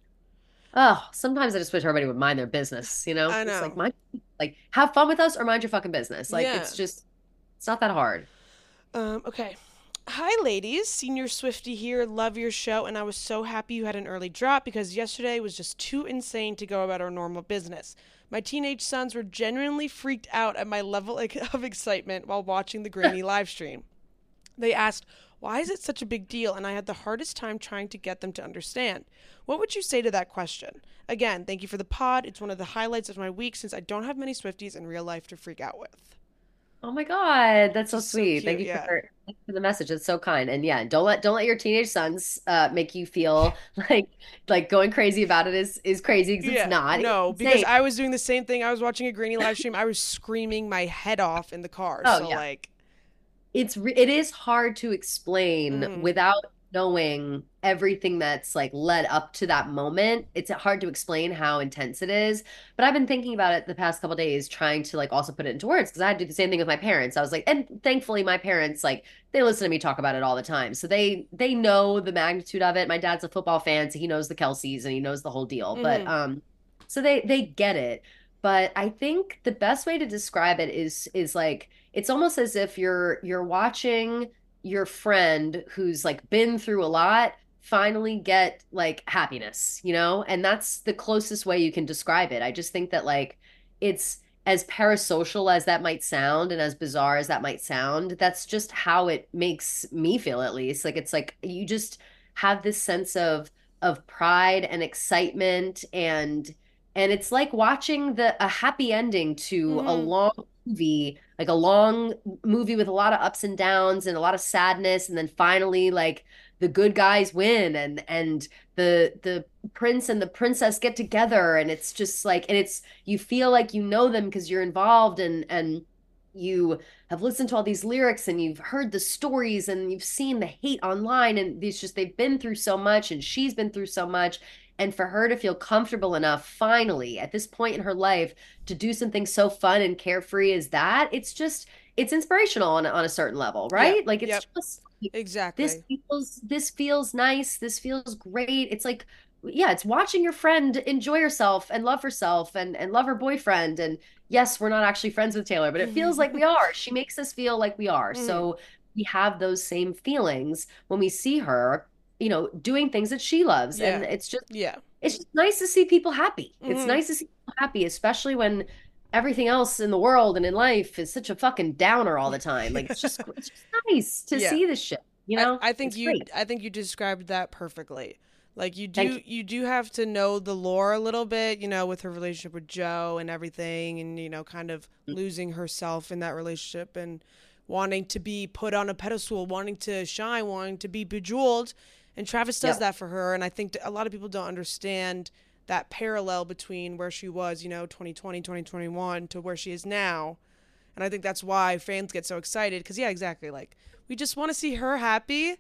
Speaker 1: oh, sometimes I just wish everybody would mind their business. You know,
Speaker 2: I
Speaker 1: it's like
Speaker 2: know.
Speaker 1: mind, like have fun with us or mind your fucking business. Like
Speaker 2: Yeah.
Speaker 1: it's just, it's not that hard.
Speaker 2: Um, okay. Hi, ladies. Senior Swifty here. Love your show, and I was so happy you had an early drop because yesterday was just too insane to go about our normal business. My teenage sons were genuinely freaked out at my level of excitement while watching the Granny live stream. They asked, why is it such a big deal? And I had the hardest time trying to get them to understand. What would you say to that question? Again, thank you for the pod. It's one of the highlights of my week since I don't have many Swifties in real life to freak out with.
Speaker 1: Oh my God, that's so
Speaker 2: Just so
Speaker 1: sweet. Thank
Speaker 2: cute,
Speaker 1: you for
Speaker 2: yeah.
Speaker 1: thank you for the message. It's so kind. And yeah, don't let don't let your teenage sons uh make you feel like like going crazy about it is is crazy because it's
Speaker 2: Yeah,
Speaker 1: not. It's
Speaker 2: no, because
Speaker 1: insane.
Speaker 2: I was doing the same thing. I was watching a Granny live stream. I was screaming my head off in the car.
Speaker 1: Oh
Speaker 2: So
Speaker 1: yeah.
Speaker 2: like,
Speaker 1: It's re- it is hard to explain
Speaker 2: mm,
Speaker 1: without knowing everything that's like led up to that moment. It's hard to explain how intense it is. But I've been thinking about it the past couple days, trying to like also put it into words because I had to do the same thing with my parents. I was like, and thankfully my parents like they listen to me talk about it all the time. So they they know the magnitude of it. My dad's a football fan, so he knows the Kelseys and he knows the whole deal. But
Speaker 2: mm,
Speaker 1: um so they they get it. But I think the best way to describe it is is like it's almost as if you're you're watching your friend who's like been through a lot finally get like happiness, you know? And that's the closest way you can describe it. I just think that like it's as parasocial as that might sound and as bizarre as that might sound, that's just how it makes me feel at least. Like it's like you just have this sense of of pride and excitement and and it's like watching the a happy ending to a
Speaker 2: mm,
Speaker 1: long movie, like a long movie with a lot of ups and downs and a lot of sadness, and then finally like the good guys win and and the the prince and the princess get together and it's just like and it's you feel like you know them because you're involved and and you have listened to all these lyrics and you've heard the stories and you've seen the hate online and these just they've been through so much and she's been through so much and for her to feel comfortable enough finally at this point in her life to do something so fun and carefree as that, it's just it's inspirational on on a certain level,
Speaker 2: yep,
Speaker 1: right? Like it's
Speaker 2: yep,
Speaker 1: just like, this
Speaker 2: exactly.
Speaker 1: feels this feels nice, this feels great. It's like yeah, it's watching your friend enjoy herself and love herself and and love her boyfriend and yes, we're not actually friends with Taylor, but it feels like we are. She makes us feel like we are.
Speaker 2: Mm,
Speaker 1: So we have those same feelings when we see her, you know, doing things that she loves and
Speaker 2: yeah,
Speaker 1: it's just
Speaker 2: yeah.
Speaker 1: it's just nice to see people happy. It's
Speaker 2: Mm,
Speaker 1: nice to see people happy, especially when everything else in the world and in life is such a fucking downer all the time. Like it's just it's just nice to
Speaker 2: yeah.
Speaker 1: see this shit, you
Speaker 2: I,
Speaker 1: know?
Speaker 2: I think
Speaker 1: It's
Speaker 2: you
Speaker 1: great.
Speaker 2: I think you described that perfectly. Like you
Speaker 1: Thank
Speaker 2: do
Speaker 1: you.
Speaker 2: you do have to know the lore a little bit, you know, with her relationship with Joe and everything and you know kind of losing herself in that relationship and wanting to be put on a pedestal, wanting to shine, wanting to be bejeweled. And Travis does
Speaker 1: Yep.
Speaker 2: that for her and I think a lot of people don't understand that parallel between where she was, you know, twenty twenty, twenty twenty-one to where she is now. And I think that's why fans get so excited cuz yeah, exactly. Like we just want to see her happy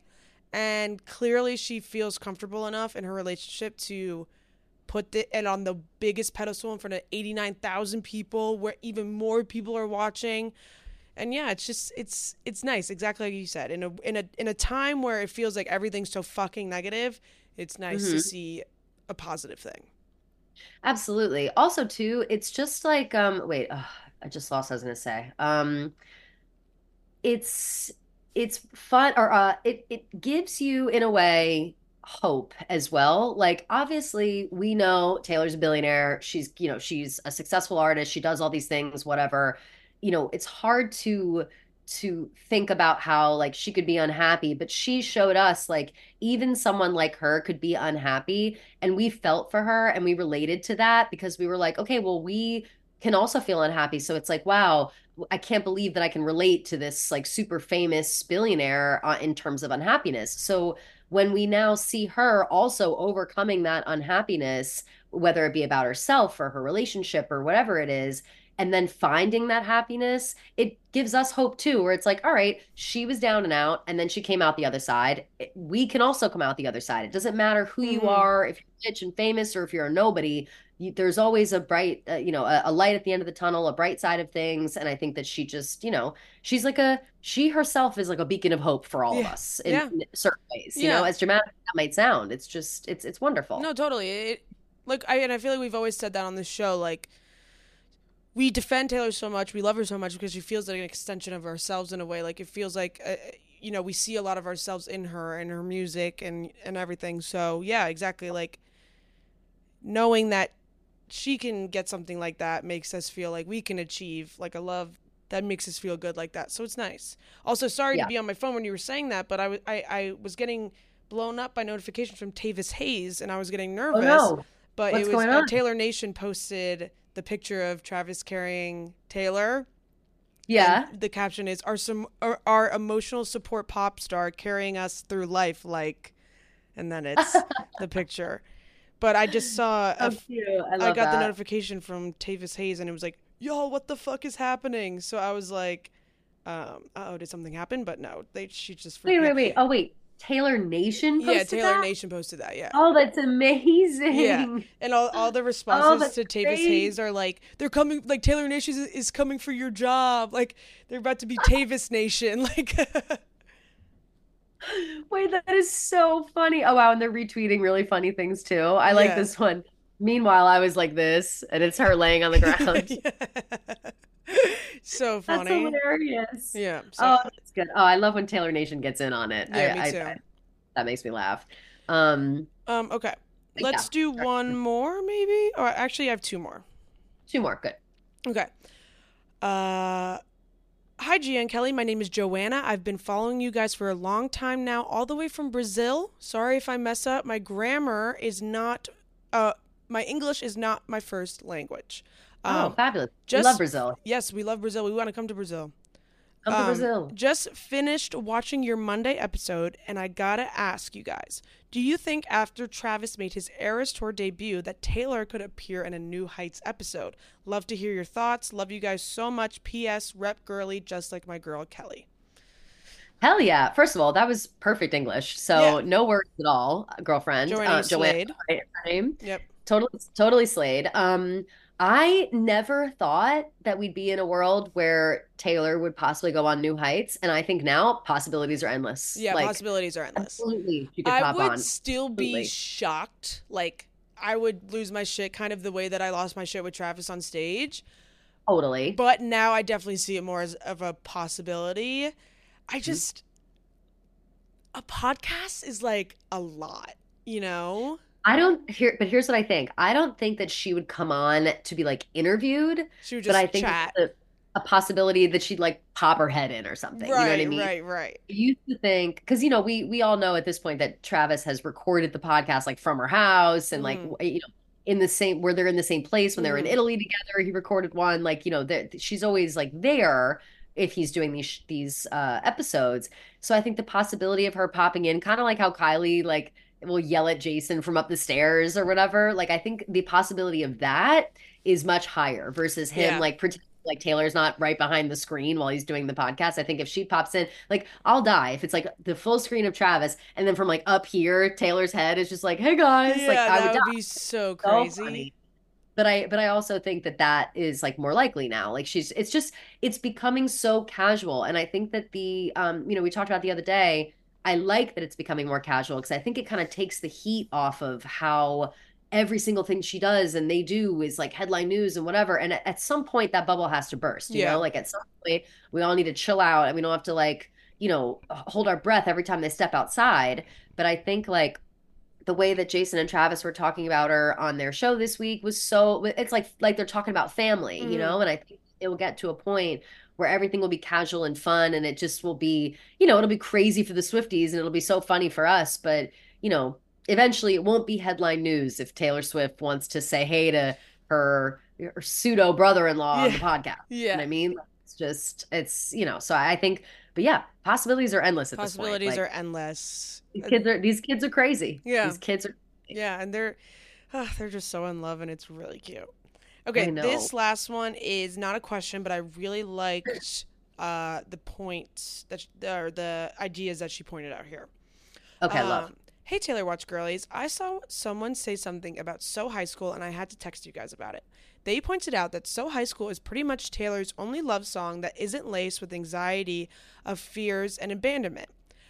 Speaker 2: and clearly she feels comfortable enough in her relationship to put it on the biggest pedestal in front of eighty-nine thousand people where even more people are watching And yeah, it's just it's it's nice, exactly like you said. In a in a in a time where it feels like everything's so fucking negative, it's nice
Speaker 1: Mm-hmm.
Speaker 2: to see a positive thing.
Speaker 1: Absolutely. Also, too, it's just like um wait, ugh, I just lost what I was gonna say. Um it's it's fun or uh it it gives you in a way hope as well. Like obviously we know Taylor's a billionaire. She's, you know, she's a successful artist. She does all these things, whatever. You know, it's hard to to think about how like she could be unhappy, but she showed us like even someone like her could be unhappy and we felt for her and we related to that because we were like, okay, well we can also feel unhappy. So it's like, wow, I can't believe that I can relate to this like super famous billionaire uh, in terms of unhappiness. So when we now see her also overcoming that unhappiness, whether it be about herself or her relationship or whatever it is, and then finding that happiness, it gives us hope too, where it's like, all right, she was down and out, and then she came out the other side. We can also come out the other side. It doesn't matter who you
Speaker 2: Mm-hmm.
Speaker 1: are, if you're rich and famous or if you're a nobody, you, there's always a bright, uh, you know, a, a light at the end of the tunnel, a bright side of things. And I think that she just, you know, she's like a, she herself is like a beacon of hope for all of
Speaker 2: Yeah.
Speaker 1: us in,
Speaker 2: Yeah.
Speaker 1: in certain ways, you know,
Speaker 2: Yeah.
Speaker 1: as dramatic as that might sound. It's just, it's, it's wonderful.
Speaker 2: No, totally. It like I and I feel like we've always said that on this show. Like we defend Taylor so much, we love her so much because she feels like an extension of ourselves in a way. Like it feels like uh, you know we see a lot of ourselves in her and her music and and everything. So yeah, exactly. Like knowing that she can get something like that makes us feel like we can achieve like a love that makes us feel good like that. So it's nice. Also, sorry
Speaker 1: Yeah.
Speaker 2: to be on my phone when you were saying that, but I was I, I was getting blown up by notifications from Tavis Hayes and I was getting
Speaker 1: Oh
Speaker 2: nervous.
Speaker 1: no,
Speaker 2: But
Speaker 1: what's
Speaker 2: it was
Speaker 1: going
Speaker 2: uh,
Speaker 1: on?
Speaker 2: Taylor Nation posted the picture of Travis carrying Taylor.
Speaker 1: Yeah.
Speaker 2: And the caption is our some our, our emotional support pop star carrying us through life like, and then it's the picture. But I just saw a
Speaker 1: So
Speaker 2: f-
Speaker 1: cute. I
Speaker 2: I
Speaker 1: love
Speaker 2: got the
Speaker 1: that.
Speaker 2: notification from Tavis Hayes and it was like, yo, what the fuck is happening? So I was like, um, oh, did something happen? But no, they she just freaked
Speaker 1: Wait,
Speaker 2: me
Speaker 1: wait,
Speaker 2: out.
Speaker 1: wait. Oh, wait. Taylor Nation
Speaker 2: Yeah,
Speaker 1: posted
Speaker 2: Taylor
Speaker 1: that?
Speaker 2: Nation posted that. Yeah.
Speaker 1: Oh, that's amazing.
Speaker 2: Yeah, and all, all the
Speaker 1: Oh,
Speaker 2: responses
Speaker 1: that's
Speaker 2: to Tavis
Speaker 1: great.
Speaker 2: Hayes are like, they're coming, like Taylor Nation is, is coming for your job. Like, they're about to be Tavis Nation. Like,
Speaker 1: Wait, that is so funny. Oh, wow. And they're retweeting really funny things too. I like
Speaker 2: yeah.
Speaker 1: this one. Meanwhile, I was like this, and it's her laying on the ground.
Speaker 2: So
Speaker 1: That's
Speaker 2: funny.
Speaker 1: hilarious.
Speaker 2: Yeah,
Speaker 1: Oh,
Speaker 2: so,
Speaker 1: that's good. Oh, I love when Taylor Nation gets in on it.
Speaker 2: yeah,
Speaker 1: I,
Speaker 2: me
Speaker 1: I,
Speaker 2: too.
Speaker 1: I that makes me laugh. Um,
Speaker 2: Um, okay,
Speaker 1: but
Speaker 2: let's
Speaker 1: yeah,
Speaker 2: do
Speaker 1: sorry.
Speaker 2: one more, maybe? Or actually, I have two more.
Speaker 1: Two more. Good.
Speaker 2: Okay. Uh, hi, Gia and Kelly. My name is Joanna. I've been following you guys for a long time now, all the way from Brazil. Sorry if I mess up. My grammar is not, uh, my English is not my first language.
Speaker 1: Oh,
Speaker 2: Um,
Speaker 1: fabulous. We
Speaker 2: just
Speaker 1: love Brazil.
Speaker 2: Yes, we love Brazil. We want to come to Brazil.
Speaker 1: Come to
Speaker 2: Um,
Speaker 1: Brazil.
Speaker 2: just finished watching your Monday episode, and I gotta ask you guys: do you think after Travis made his Eras Tour debut that Taylor could appear in a New Heights episode? Love to hear your thoughts. Love you guys so much. P S. Rep girly, just like my girl Kelly.
Speaker 1: Hell yeah. First of all, that was perfect English. So
Speaker 2: Yeah,
Speaker 1: no worries at all, girlfriend.
Speaker 2: Joanna
Speaker 1: Uh, Joanna,
Speaker 2: Slade.
Speaker 1: right, her name.
Speaker 2: Yep.
Speaker 1: Totally, totally slayed. Um, I never thought that we'd be in a world where Taylor would possibly go on New Heights, and I think now possibilities are endless.
Speaker 2: Yeah,
Speaker 1: Like,
Speaker 2: possibilities are endless.
Speaker 1: absolutely, she could
Speaker 2: I
Speaker 1: pop
Speaker 2: would
Speaker 1: on.
Speaker 2: still be
Speaker 1: Absolutely.
Speaker 2: shocked. Like, I would lose my shit kind of the way that I lost my shit with Travis on stage.
Speaker 1: Totally.
Speaker 2: But now I definitely see it more as of a possibility. I
Speaker 1: Mm-hmm.
Speaker 2: just a podcast is like a lot, you know?
Speaker 1: I don't hear, but here's what I think. I don't think that she would come on to be like interviewed,
Speaker 2: She would
Speaker 1: but I
Speaker 2: just
Speaker 1: think
Speaker 2: chat.
Speaker 1: it's a, a possibility that she'd like pop her head in or something. You know what I
Speaker 2: Right,
Speaker 1: mean?
Speaker 2: right, right.
Speaker 1: I used to think because you know we we all know at this point that Travis has recorded the podcast like from her house and like
Speaker 2: Mhm.
Speaker 1: w- you know in the same where they're in the same place when they were in
Speaker 2: Mhm.
Speaker 1: Italy together. He recorded one like you know that she's always like there if he's doing these sh- these uh, episodes. So I think the possibility of her popping in, kind of like how Kylie like will yell at Jason from up the stairs or whatever. Like I think the possibility of that is much higher versus him
Speaker 2: Yeah.
Speaker 1: like pretending like Taylor's not right behind the screen while he's doing the podcast. I think if she pops in, like I'll die if it's like the full screen of Travis and then from like up here, Taylor's head is just like, "Hey guys," like
Speaker 2: Yeah,
Speaker 1: I would
Speaker 2: that
Speaker 1: die.
Speaker 2: would be so
Speaker 1: So
Speaker 2: crazy.
Speaker 1: funny. but I but I also think that that is like more likely now. Like she's it's just it's becoming so casual, and I think that the um you know we talked about the other day. I like that it's becoming more casual because I think it kind of takes the heat off of how every single thing she does and they do is like headline news and whatever. And at, at some point that bubble has to burst, you know?
Speaker 2: Yeah.
Speaker 1: Like at some point we all need to chill out and we don't have to like, you know, hold our breath every time they step outside. But I think like the way that Jason and Travis were talking about her on their show this week was so it's like like they're talking about family, you
Speaker 2: Hmm.
Speaker 1: know, and I think it will get to a point where everything will be casual and fun and it just will be, you know, it'll be crazy for the Swifties and it'll be so funny for us, but you know, eventually it won't be headline news if Taylor Swift wants to say hey to her, her pseudo brother-in-law on
Speaker 2: Yeah.
Speaker 1: the podcast. You know what
Speaker 2: Yeah.
Speaker 1: I mean? It's just it's, you know, so I think but yeah, possibilities are endless at this point.
Speaker 2: Possibilities
Speaker 1: Like
Speaker 2: are endless.
Speaker 1: these
Speaker 2: Uh,
Speaker 1: kids are these kids are crazy.
Speaker 2: Yeah.
Speaker 1: These kids are
Speaker 2: Yeah, and they're ah, they're just so in love and it's really cute.
Speaker 1: I
Speaker 2: Okay,
Speaker 1: know.
Speaker 2: this last one is not a question, but I really liked uh the points that sh- or the ideas that she pointed out here.
Speaker 1: Okay, love.
Speaker 2: Um, hey Taylor Watch girlies, I saw someone say something about So High School and I had to text you guys about it. They pointed out that So High School is pretty much Taylor's only love song that isn't laced with anxiety of fears and abandonment.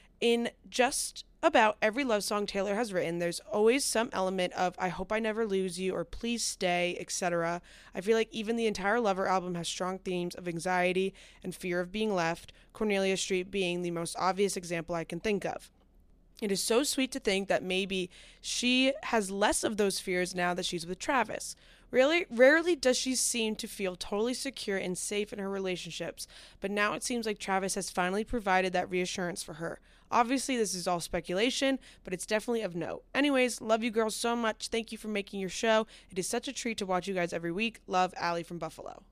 Speaker 2: In just about every love song Taylor has written, there's always some element of I hope I never lose you or please stay, et cetera. I feel like even the entire Lover album has strong themes of anxiety and fear of being left, Cornelia Street being the most obvious example I can think of. It is so sweet to think that maybe she has less of those fears now that she's with Travis. Really, rarely does she seem to feel totally secure and safe in her relationships, but now it seems like Travis has finally provided that reassurance for her. Obviously, this is all speculation, but it's definitely of note. Anyways, love you girls so much. Thank you for making your show. It is such a treat to watch you guys every week. Love, Allie from Buffalo.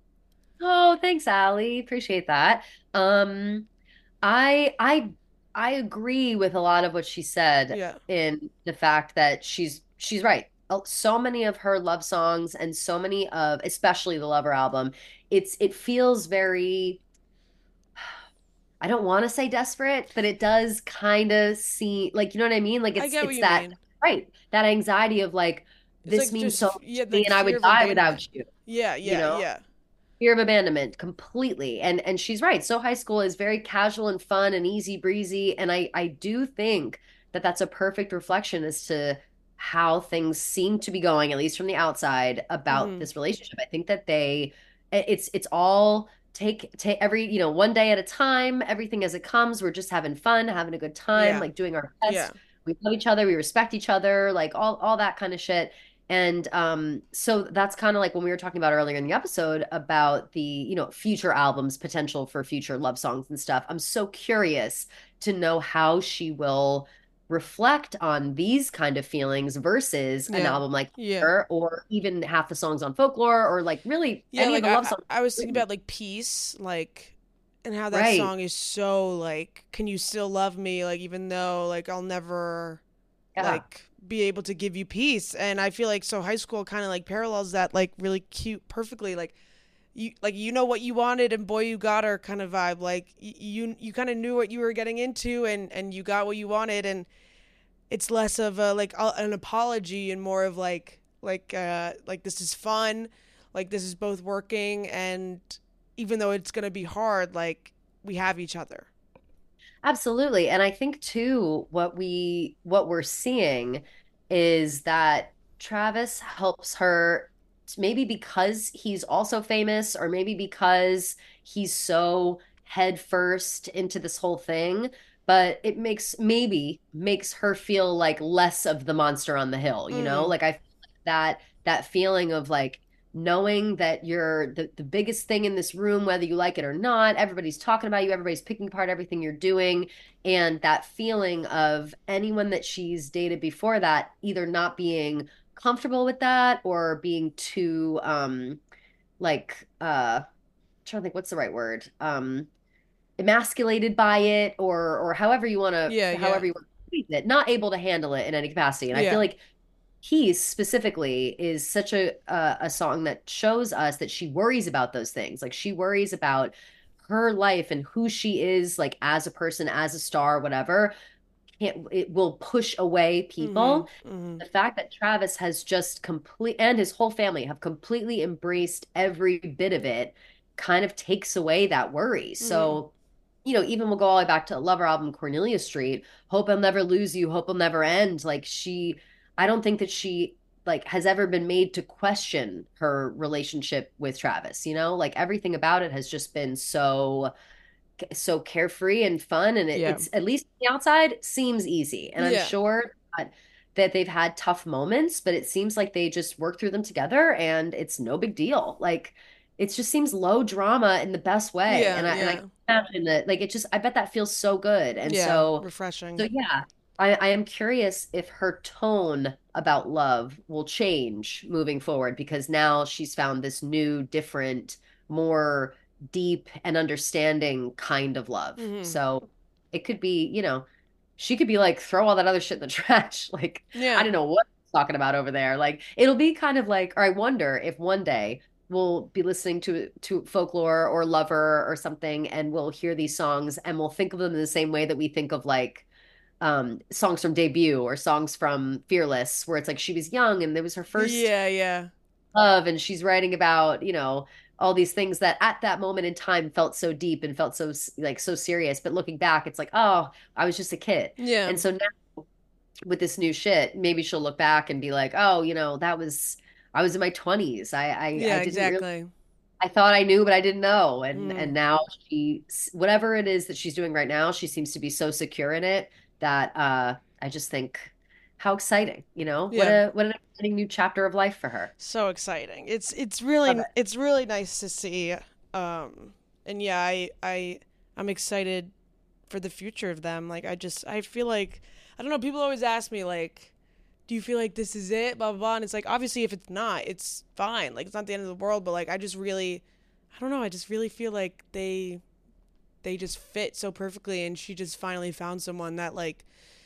Speaker 1: Oh, thanks, Allie. Appreciate that. Um, I I I agree with a lot of what she said
Speaker 2: Yeah.
Speaker 1: in the fact that she's she's right. Uh, So many of her love songs and so many of especially the Lover album, it's it feels very I don't want to say desperate, but it does kind of seem like you know what I mean? Like
Speaker 2: I
Speaker 1: it's
Speaker 2: get what
Speaker 1: it's
Speaker 2: you
Speaker 1: that
Speaker 2: mean.
Speaker 1: right, that anxiety of like
Speaker 2: It's
Speaker 1: this
Speaker 2: like
Speaker 1: means
Speaker 2: just,
Speaker 1: so
Speaker 2: f-
Speaker 1: much
Speaker 2: yeah,
Speaker 1: to me
Speaker 2: like
Speaker 1: and I
Speaker 2: fear
Speaker 1: would
Speaker 2: of
Speaker 1: die
Speaker 2: abandonment.
Speaker 1: without you,
Speaker 2: Yeah,
Speaker 1: you
Speaker 2: yeah,
Speaker 1: know?
Speaker 2: yeah.
Speaker 1: Fear of abandonment completely. And and she's right. So high school is very casual and fun and easy breezy. And I I do think that that's a perfect reflection as to how things seem to be going, at least from the outside, about
Speaker 2: Mm-hmm.
Speaker 1: this relationship. I think that they it's it's all take take every you know one day at a time, everything as it comes. We're just having fun, having a good time,
Speaker 2: Yeah,
Speaker 1: like doing our
Speaker 2: yeah.
Speaker 1: best. We love each other, we respect each other, like all all that kind of shit. And um, so that's kind of like when we were talking about earlier in the episode about the, you know, future albums, potential for future love songs and stuff. I'm so curious to know how she will reflect on these kind of feelings versus an
Speaker 2: Yeah.
Speaker 1: album like
Speaker 2: Yeah.
Speaker 1: her or even half the songs on Folklore or like really
Speaker 2: Yeah,
Speaker 1: any of
Speaker 2: like
Speaker 1: the
Speaker 2: I
Speaker 1: love
Speaker 2: I
Speaker 1: songs.
Speaker 2: I was thinking about like peace, like and how that
Speaker 1: Right.
Speaker 2: song is so like can you still love me like even though like I'll never
Speaker 1: Yeah.
Speaker 2: like be able to give you peace. And I feel like so high school kind of like parallels that like really cute perfectly like you like you know what you wanted and boy you got her kind of vibe like y- you you kind of knew what you were getting into and and you got what you wanted and it's less of a like a, an apology and more of like like uh like this is fun like this is both working and even though it's gonna be hard like we have each other.
Speaker 1: Absolutely. And I think too, what we what we're seeing is that Travis helps her t- maybe because he's also famous, or maybe because he's so head first into this whole thing, but it makes maybe makes her feel like less of the monster on the hill, you know?
Speaker 2: Mm,
Speaker 1: Like I feel like that that feeling of like knowing that you're the, the biggest thing in this room, whether you like it or not. Everybody's talking about you, everybody's picking apart everything you're doing. And that feeling of anyone that she's dated before that either not being comfortable with that or being too um like uh I'm trying to think what's the right word. Um emasculated by it or or however you want
Speaker 2: yeah,
Speaker 1: to
Speaker 2: yeah,
Speaker 1: however you want to treat it, not able to handle it in any capacity. And I feel
Speaker 2: yeah,
Speaker 1: like Peace specifically is such a, a a song that shows us that she worries about those things. Like she worries about her life and who she is, like as a person, as a star, whatever, can't, it will push away
Speaker 2: Mm-hmm.
Speaker 1: people.
Speaker 2: Mm-hmm.
Speaker 1: The fact that Travis has just complete and his whole family have completely embraced every bit of it kind of takes away that worry.
Speaker 2: Mm-hmm.
Speaker 1: So, you know, even we'll go all the way back to Lover album, Cornelia Street, Hope I'll Never Lose You, Hope I'll Never End. Like she, I don't think that she like has ever been made to question her relationship with Travis, you know? Like everything about it has just been so so carefree and fun, and it,
Speaker 2: Yeah.
Speaker 1: it's at least on the outside seems easy, and I'm
Speaker 2: Yeah.
Speaker 1: sure that, that they've had tough moments, but it seems like they just work through them together and it's no big deal. Like it just seems low drama in the best way,
Speaker 2: Yeah.
Speaker 1: and I and I
Speaker 2: Yeah.
Speaker 1: can imagine that like it just I bet that feels so good. And
Speaker 2: Yeah.
Speaker 1: so
Speaker 2: Refreshing.
Speaker 1: so yeah, I, I am curious if her tone about love will change moving forward, because now she's found this new, different, more deep and understanding kind of love.
Speaker 2: Mm-hmm.
Speaker 1: So it could be, you know, she could be like, throw all that other shit in the trash. Like, I
Speaker 2: Yeah.
Speaker 1: don't know what she's talking about over there. Like, it'll be kind of like, or I wonder if one day we'll be listening to to folklore or lover or something, and we'll hear these songs and we'll think of them in the same way that we think of like um songs from Debut or songs from Fearless, where it's like she was young and it was her first
Speaker 2: Yeah. Yeah.
Speaker 1: love, and she's writing about, you know, all these things that at that moment in time felt so deep and felt so like so serious, but looking back it's like, oh, I was just a kid.
Speaker 2: Yeah.
Speaker 1: And so now with this new shit, maybe she'll look back and be like, oh, you know, that was I was in my twenties. I I, I
Speaker 2: Yeah.
Speaker 1: didn't really
Speaker 2: Exactly.
Speaker 1: I thought I knew, but I didn't know. And
Speaker 2: Mm.
Speaker 1: and now she, whatever it is that she's doing right now, she seems to be so secure in it that uh I just think how exciting, you know? What
Speaker 2: Yeah.
Speaker 1: a what an exciting new chapter of life for her.
Speaker 2: So exciting. It's it's
Speaker 1: Love
Speaker 2: really
Speaker 1: it.
Speaker 2: it's really nice to see. Um and yeah, I I I'm excited for the future of them. Like I just I feel like I don't know, people always ask me like, do you feel like this is it? Blah blah blah. And it's like obviously if it's not, it's fine. Like it's not the end of the world, but like I just really I don't know, I just really feel like they they just fit so perfectly, and she just finally found someone that like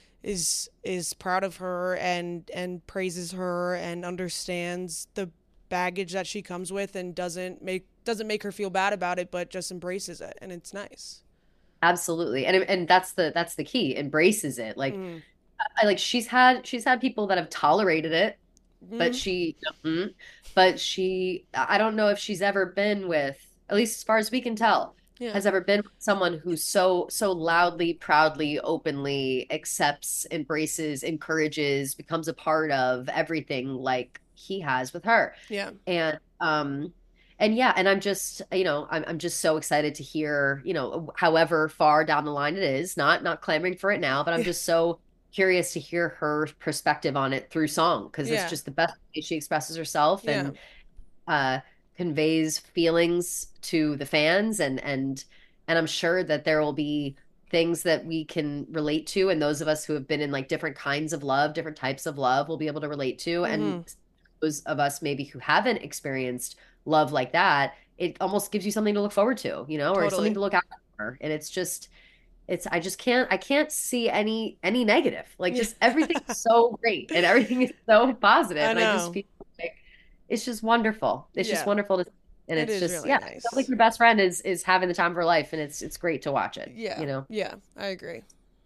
Speaker 2: is is proud of her and and praises her and understands the baggage that she comes with and doesn't make doesn't make her feel bad about it, but just embraces it, and it's nice.
Speaker 1: Absolutely. And and that's the that's the key. Embraces it. Like
Speaker 2: Mm.
Speaker 1: I like she's had she's had people that have tolerated it, but
Speaker 2: Mm.
Speaker 1: she doesn't. But she I don't know if she's ever been with, at least as far as we can tell,
Speaker 2: Yeah.
Speaker 1: has ever been with someone who so so loudly, proudly, openly accepts, embraces, encourages, becomes a part of everything like he has with her.
Speaker 2: Yeah.
Speaker 1: And um and yeah, and I'm just, you know, I'm I'm just so excited to hear, you know, however far down the line it is, not not clamoring for it now, but I'm
Speaker 2: Yeah.
Speaker 1: just so curious to hear her perspective on it through song, because it's
Speaker 2: Yeah.
Speaker 1: just the best way she expresses herself
Speaker 2: Yeah.
Speaker 1: and uh conveys feelings to the fans, and and and I'm sure that there will be things that we can relate to, and those of us who have been in like different kinds of love, different types of love will be able to relate to,
Speaker 2: Mm-hmm.
Speaker 1: and those of us maybe who haven't experienced love like that, it almost gives you something to look forward to, you know, or something
Speaker 2: Totally.
Speaker 1: to look out for. And it's just it's I just can't I can't see any any negative. Like
Speaker 2: Yeah.
Speaker 1: just everything's so great and everything is so positive,
Speaker 2: I
Speaker 1: and I just
Speaker 2: know.
Speaker 1: feel like it's just wonderful. It's just
Speaker 2: Yeah.
Speaker 1: wonderful to and
Speaker 2: It
Speaker 1: it's
Speaker 2: is
Speaker 1: just
Speaker 2: really
Speaker 1: yeah, it feels like
Speaker 2: nice.
Speaker 1: your best friend is is having the time of her life, and it's it's great to watch it,
Speaker 2: Yeah.
Speaker 1: you know.
Speaker 2: Yeah. I agree.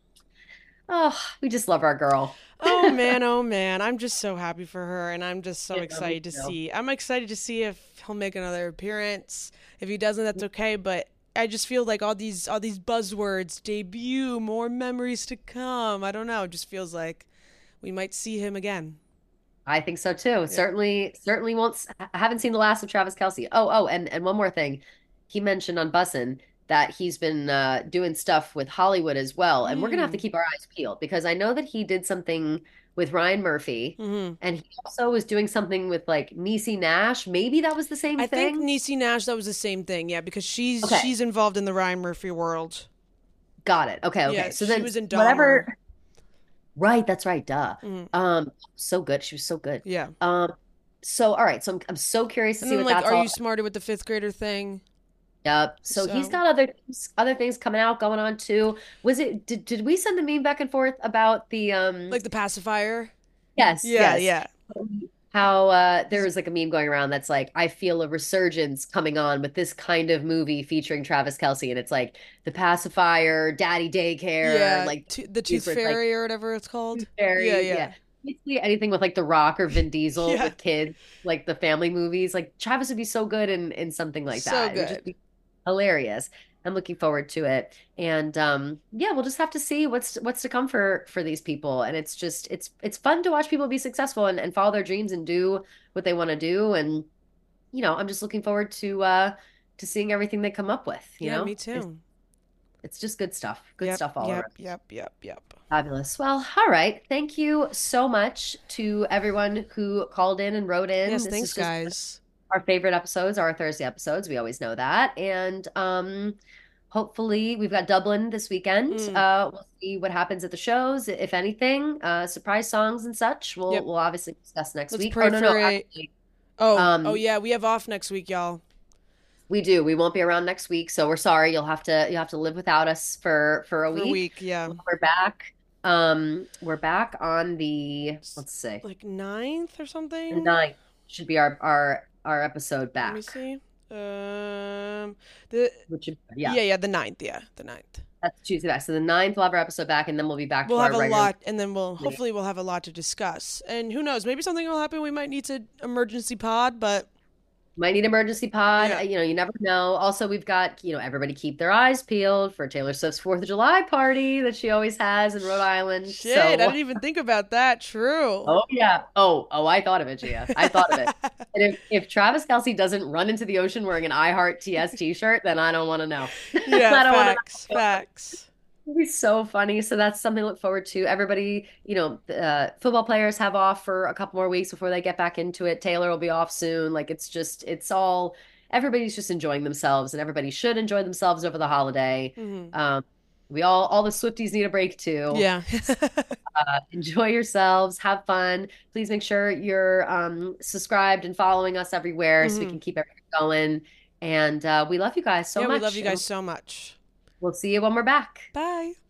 Speaker 1: Oh, we just love our girl.
Speaker 2: Oh man, oh man. I'm just so happy for her, and I'm just so
Speaker 1: Yeah, me
Speaker 2: excited to
Speaker 1: too.
Speaker 2: see. I'm excited to see if he'll make another appearance. If he doesn't, that's okay, but I just feel like all these all these buzzwords, debut, more memories to come. I don't know, it just feels like we might see him again.
Speaker 1: I think so too.
Speaker 2: Yeah.
Speaker 1: Certainly, certainly won't. s- I haven't seen the last of Travis Kelce. Oh, oh, and and one more thing, he mentioned on Bussin' that he's been uh, doing stuff with Hollywood as well, and we're gonna have to
Speaker 2: Mm.
Speaker 1: keep our eyes peeled, because I know that he did something with Ryan Murphy,
Speaker 2: Mhm.
Speaker 1: and he also was doing something with like Niecy Nash. Maybe that was the same
Speaker 2: I think
Speaker 1: thing.
Speaker 2: Niecy Nash, that was the same thing. Yeah, because she's
Speaker 1: Okay,
Speaker 2: she's involved in the Ryan Murphy world.
Speaker 1: got it. Okay,
Speaker 2: Yeah,
Speaker 1: okay. So
Speaker 2: she
Speaker 1: then
Speaker 2: was in Dahmer.
Speaker 1: whatever. Right, that's right. Duh.
Speaker 2: Mhm.
Speaker 1: Um, so good. She was so good.
Speaker 2: Yeah.
Speaker 1: Um, so all right. So I'm I'm so curious to
Speaker 2: And
Speaker 1: see
Speaker 2: then
Speaker 1: what
Speaker 2: like,
Speaker 1: that's
Speaker 2: are
Speaker 1: all
Speaker 2: you smarter with the fifth grader thing?
Speaker 1: Yep. So he's
Speaker 2: So
Speaker 1: got other other things coming out going on too. Was it did, did we send the meme back and forth about the um
Speaker 2: like the pacifier.
Speaker 1: yes,
Speaker 2: Yeah,
Speaker 1: yes.
Speaker 2: yeah.
Speaker 1: how uh, there was like a meme going around that's like, I feel a resurgence coming on with this kind of movie featuring Travis Kelce, and it's like The Pacifier, Daddy Daycare,
Speaker 2: Yeah,
Speaker 1: like
Speaker 2: to, the Tooth
Speaker 1: these were like
Speaker 2: Fairy or whatever it's called.
Speaker 1: Tooth
Speaker 2: Yeah,
Speaker 1: Fairy,
Speaker 2: yeah.
Speaker 1: yeah. Basically anything with like The Rock or Vin Diesel
Speaker 2: Yeah.
Speaker 1: with kids, like the family movies. Like Travis would be so good in in something like
Speaker 2: So
Speaker 1: that. It would just
Speaker 2: good.
Speaker 1: be hilarious. I'm looking forward to it. And um yeah, we'll just have to see what's what's to come for for these people. And it's just it's it's fun to watch people be successful and, and follow their dreams and do what they want to do. And you know, I'm just looking forward to uh to seeing everything they come up with, you
Speaker 2: Yeah,
Speaker 1: know?
Speaker 2: me
Speaker 1: It's
Speaker 2: too.
Speaker 1: it's just good stuff. Good
Speaker 2: Yep,
Speaker 1: stuff all
Speaker 2: yep,
Speaker 1: around.
Speaker 2: yep, yep, yep.
Speaker 1: Fabulous. Well, all right. Thank you so much to everyone who called in and wrote in.
Speaker 2: Yes,
Speaker 1: This
Speaker 2: thanks,
Speaker 1: is just
Speaker 2: guys.
Speaker 1: our favorite episodes, our Thursday episodes. We always know that. And um hopefully we've got Dublin this weekend.
Speaker 2: Mm,
Speaker 1: Uh we'll see what happens at the shows, if anything. Uh surprise songs and such. We'll
Speaker 2: yep.
Speaker 1: we'll obviously discuss next
Speaker 2: Let's
Speaker 1: week. Oh
Speaker 2: pray
Speaker 1: no, no,
Speaker 2: for a.
Speaker 1: actually.
Speaker 2: Oh, oh
Speaker 1: Um
Speaker 2: yeah, we have off next week, y'all.
Speaker 1: we do. We won't be around next week, so we're sorry. You'll have to you'll have to live without us for for a
Speaker 2: For a
Speaker 1: week.
Speaker 2: week, yeah.
Speaker 1: We're back. Um we're back on the
Speaker 2: S-
Speaker 1: let's see.
Speaker 2: Like ninth or
Speaker 1: The
Speaker 2: something?
Speaker 1: ninth should be our our our episode
Speaker 2: Let me
Speaker 1: back.
Speaker 2: see. Um, the
Speaker 1: Which should,
Speaker 2: yeah,
Speaker 1: yeah,
Speaker 2: yeah, the ninth, yeah, the ninth.
Speaker 1: that's Tuesday back. So the ninth we'll have our episode back, and then we'll be back
Speaker 2: We'll
Speaker 1: to our
Speaker 2: have a
Speaker 1: regular.
Speaker 2: lot, and then we'll hopefully we'll have a lot to discuss. And who knows, maybe something will happen. We might need to emergency pod, but
Speaker 1: Might need emergency pod.
Speaker 2: yeah.
Speaker 1: You know, you never know. Also, we've got, you know, everybody keep their eyes peeled for Taylor Swift's Fourth of July party that she always has in Rhode Island.
Speaker 2: Shit, I
Speaker 1: So,
Speaker 2: didn't even think about that. True.
Speaker 1: oh yeah. Oh, oh, I thought of it, Gia. I thought of it. And if, if Travis Kelce doesn't run into the ocean wearing an I Heart T S t-shirt, then I don't want to know.
Speaker 2: Yeah,
Speaker 1: I don't want to
Speaker 2: facts,
Speaker 1: know.
Speaker 2: facts.
Speaker 1: It'll be so funny. So that's something to look forward to. Everybody, you know, uh, football players have off for a couple more weeks before they get back into it. Taylor will be off soon. Like it's just, it's all, everybody's just enjoying themselves, and everybody should enjoy themselves over the holiday.
Speaker 2: Hmm.
Speaker 1: Um, we all, all the Swifties need a break too.
Speaker 2: Yeah.
Speaker 1: Uh, enjoy yourselves, have fun. Please make sure you're um, subscribed and following us everywhere so we
Speaker 2: Hmm.
Speaker 1: can keep everything going. And uh, we love you guys so
Speaker 2: Yeah, we
Speaker 1: much.
Speaker 2: love you
Speaker 1: And
Speaker 2: guys so much.
Speaker 1: we'll see you when we're back.
Speaker 2: Bye.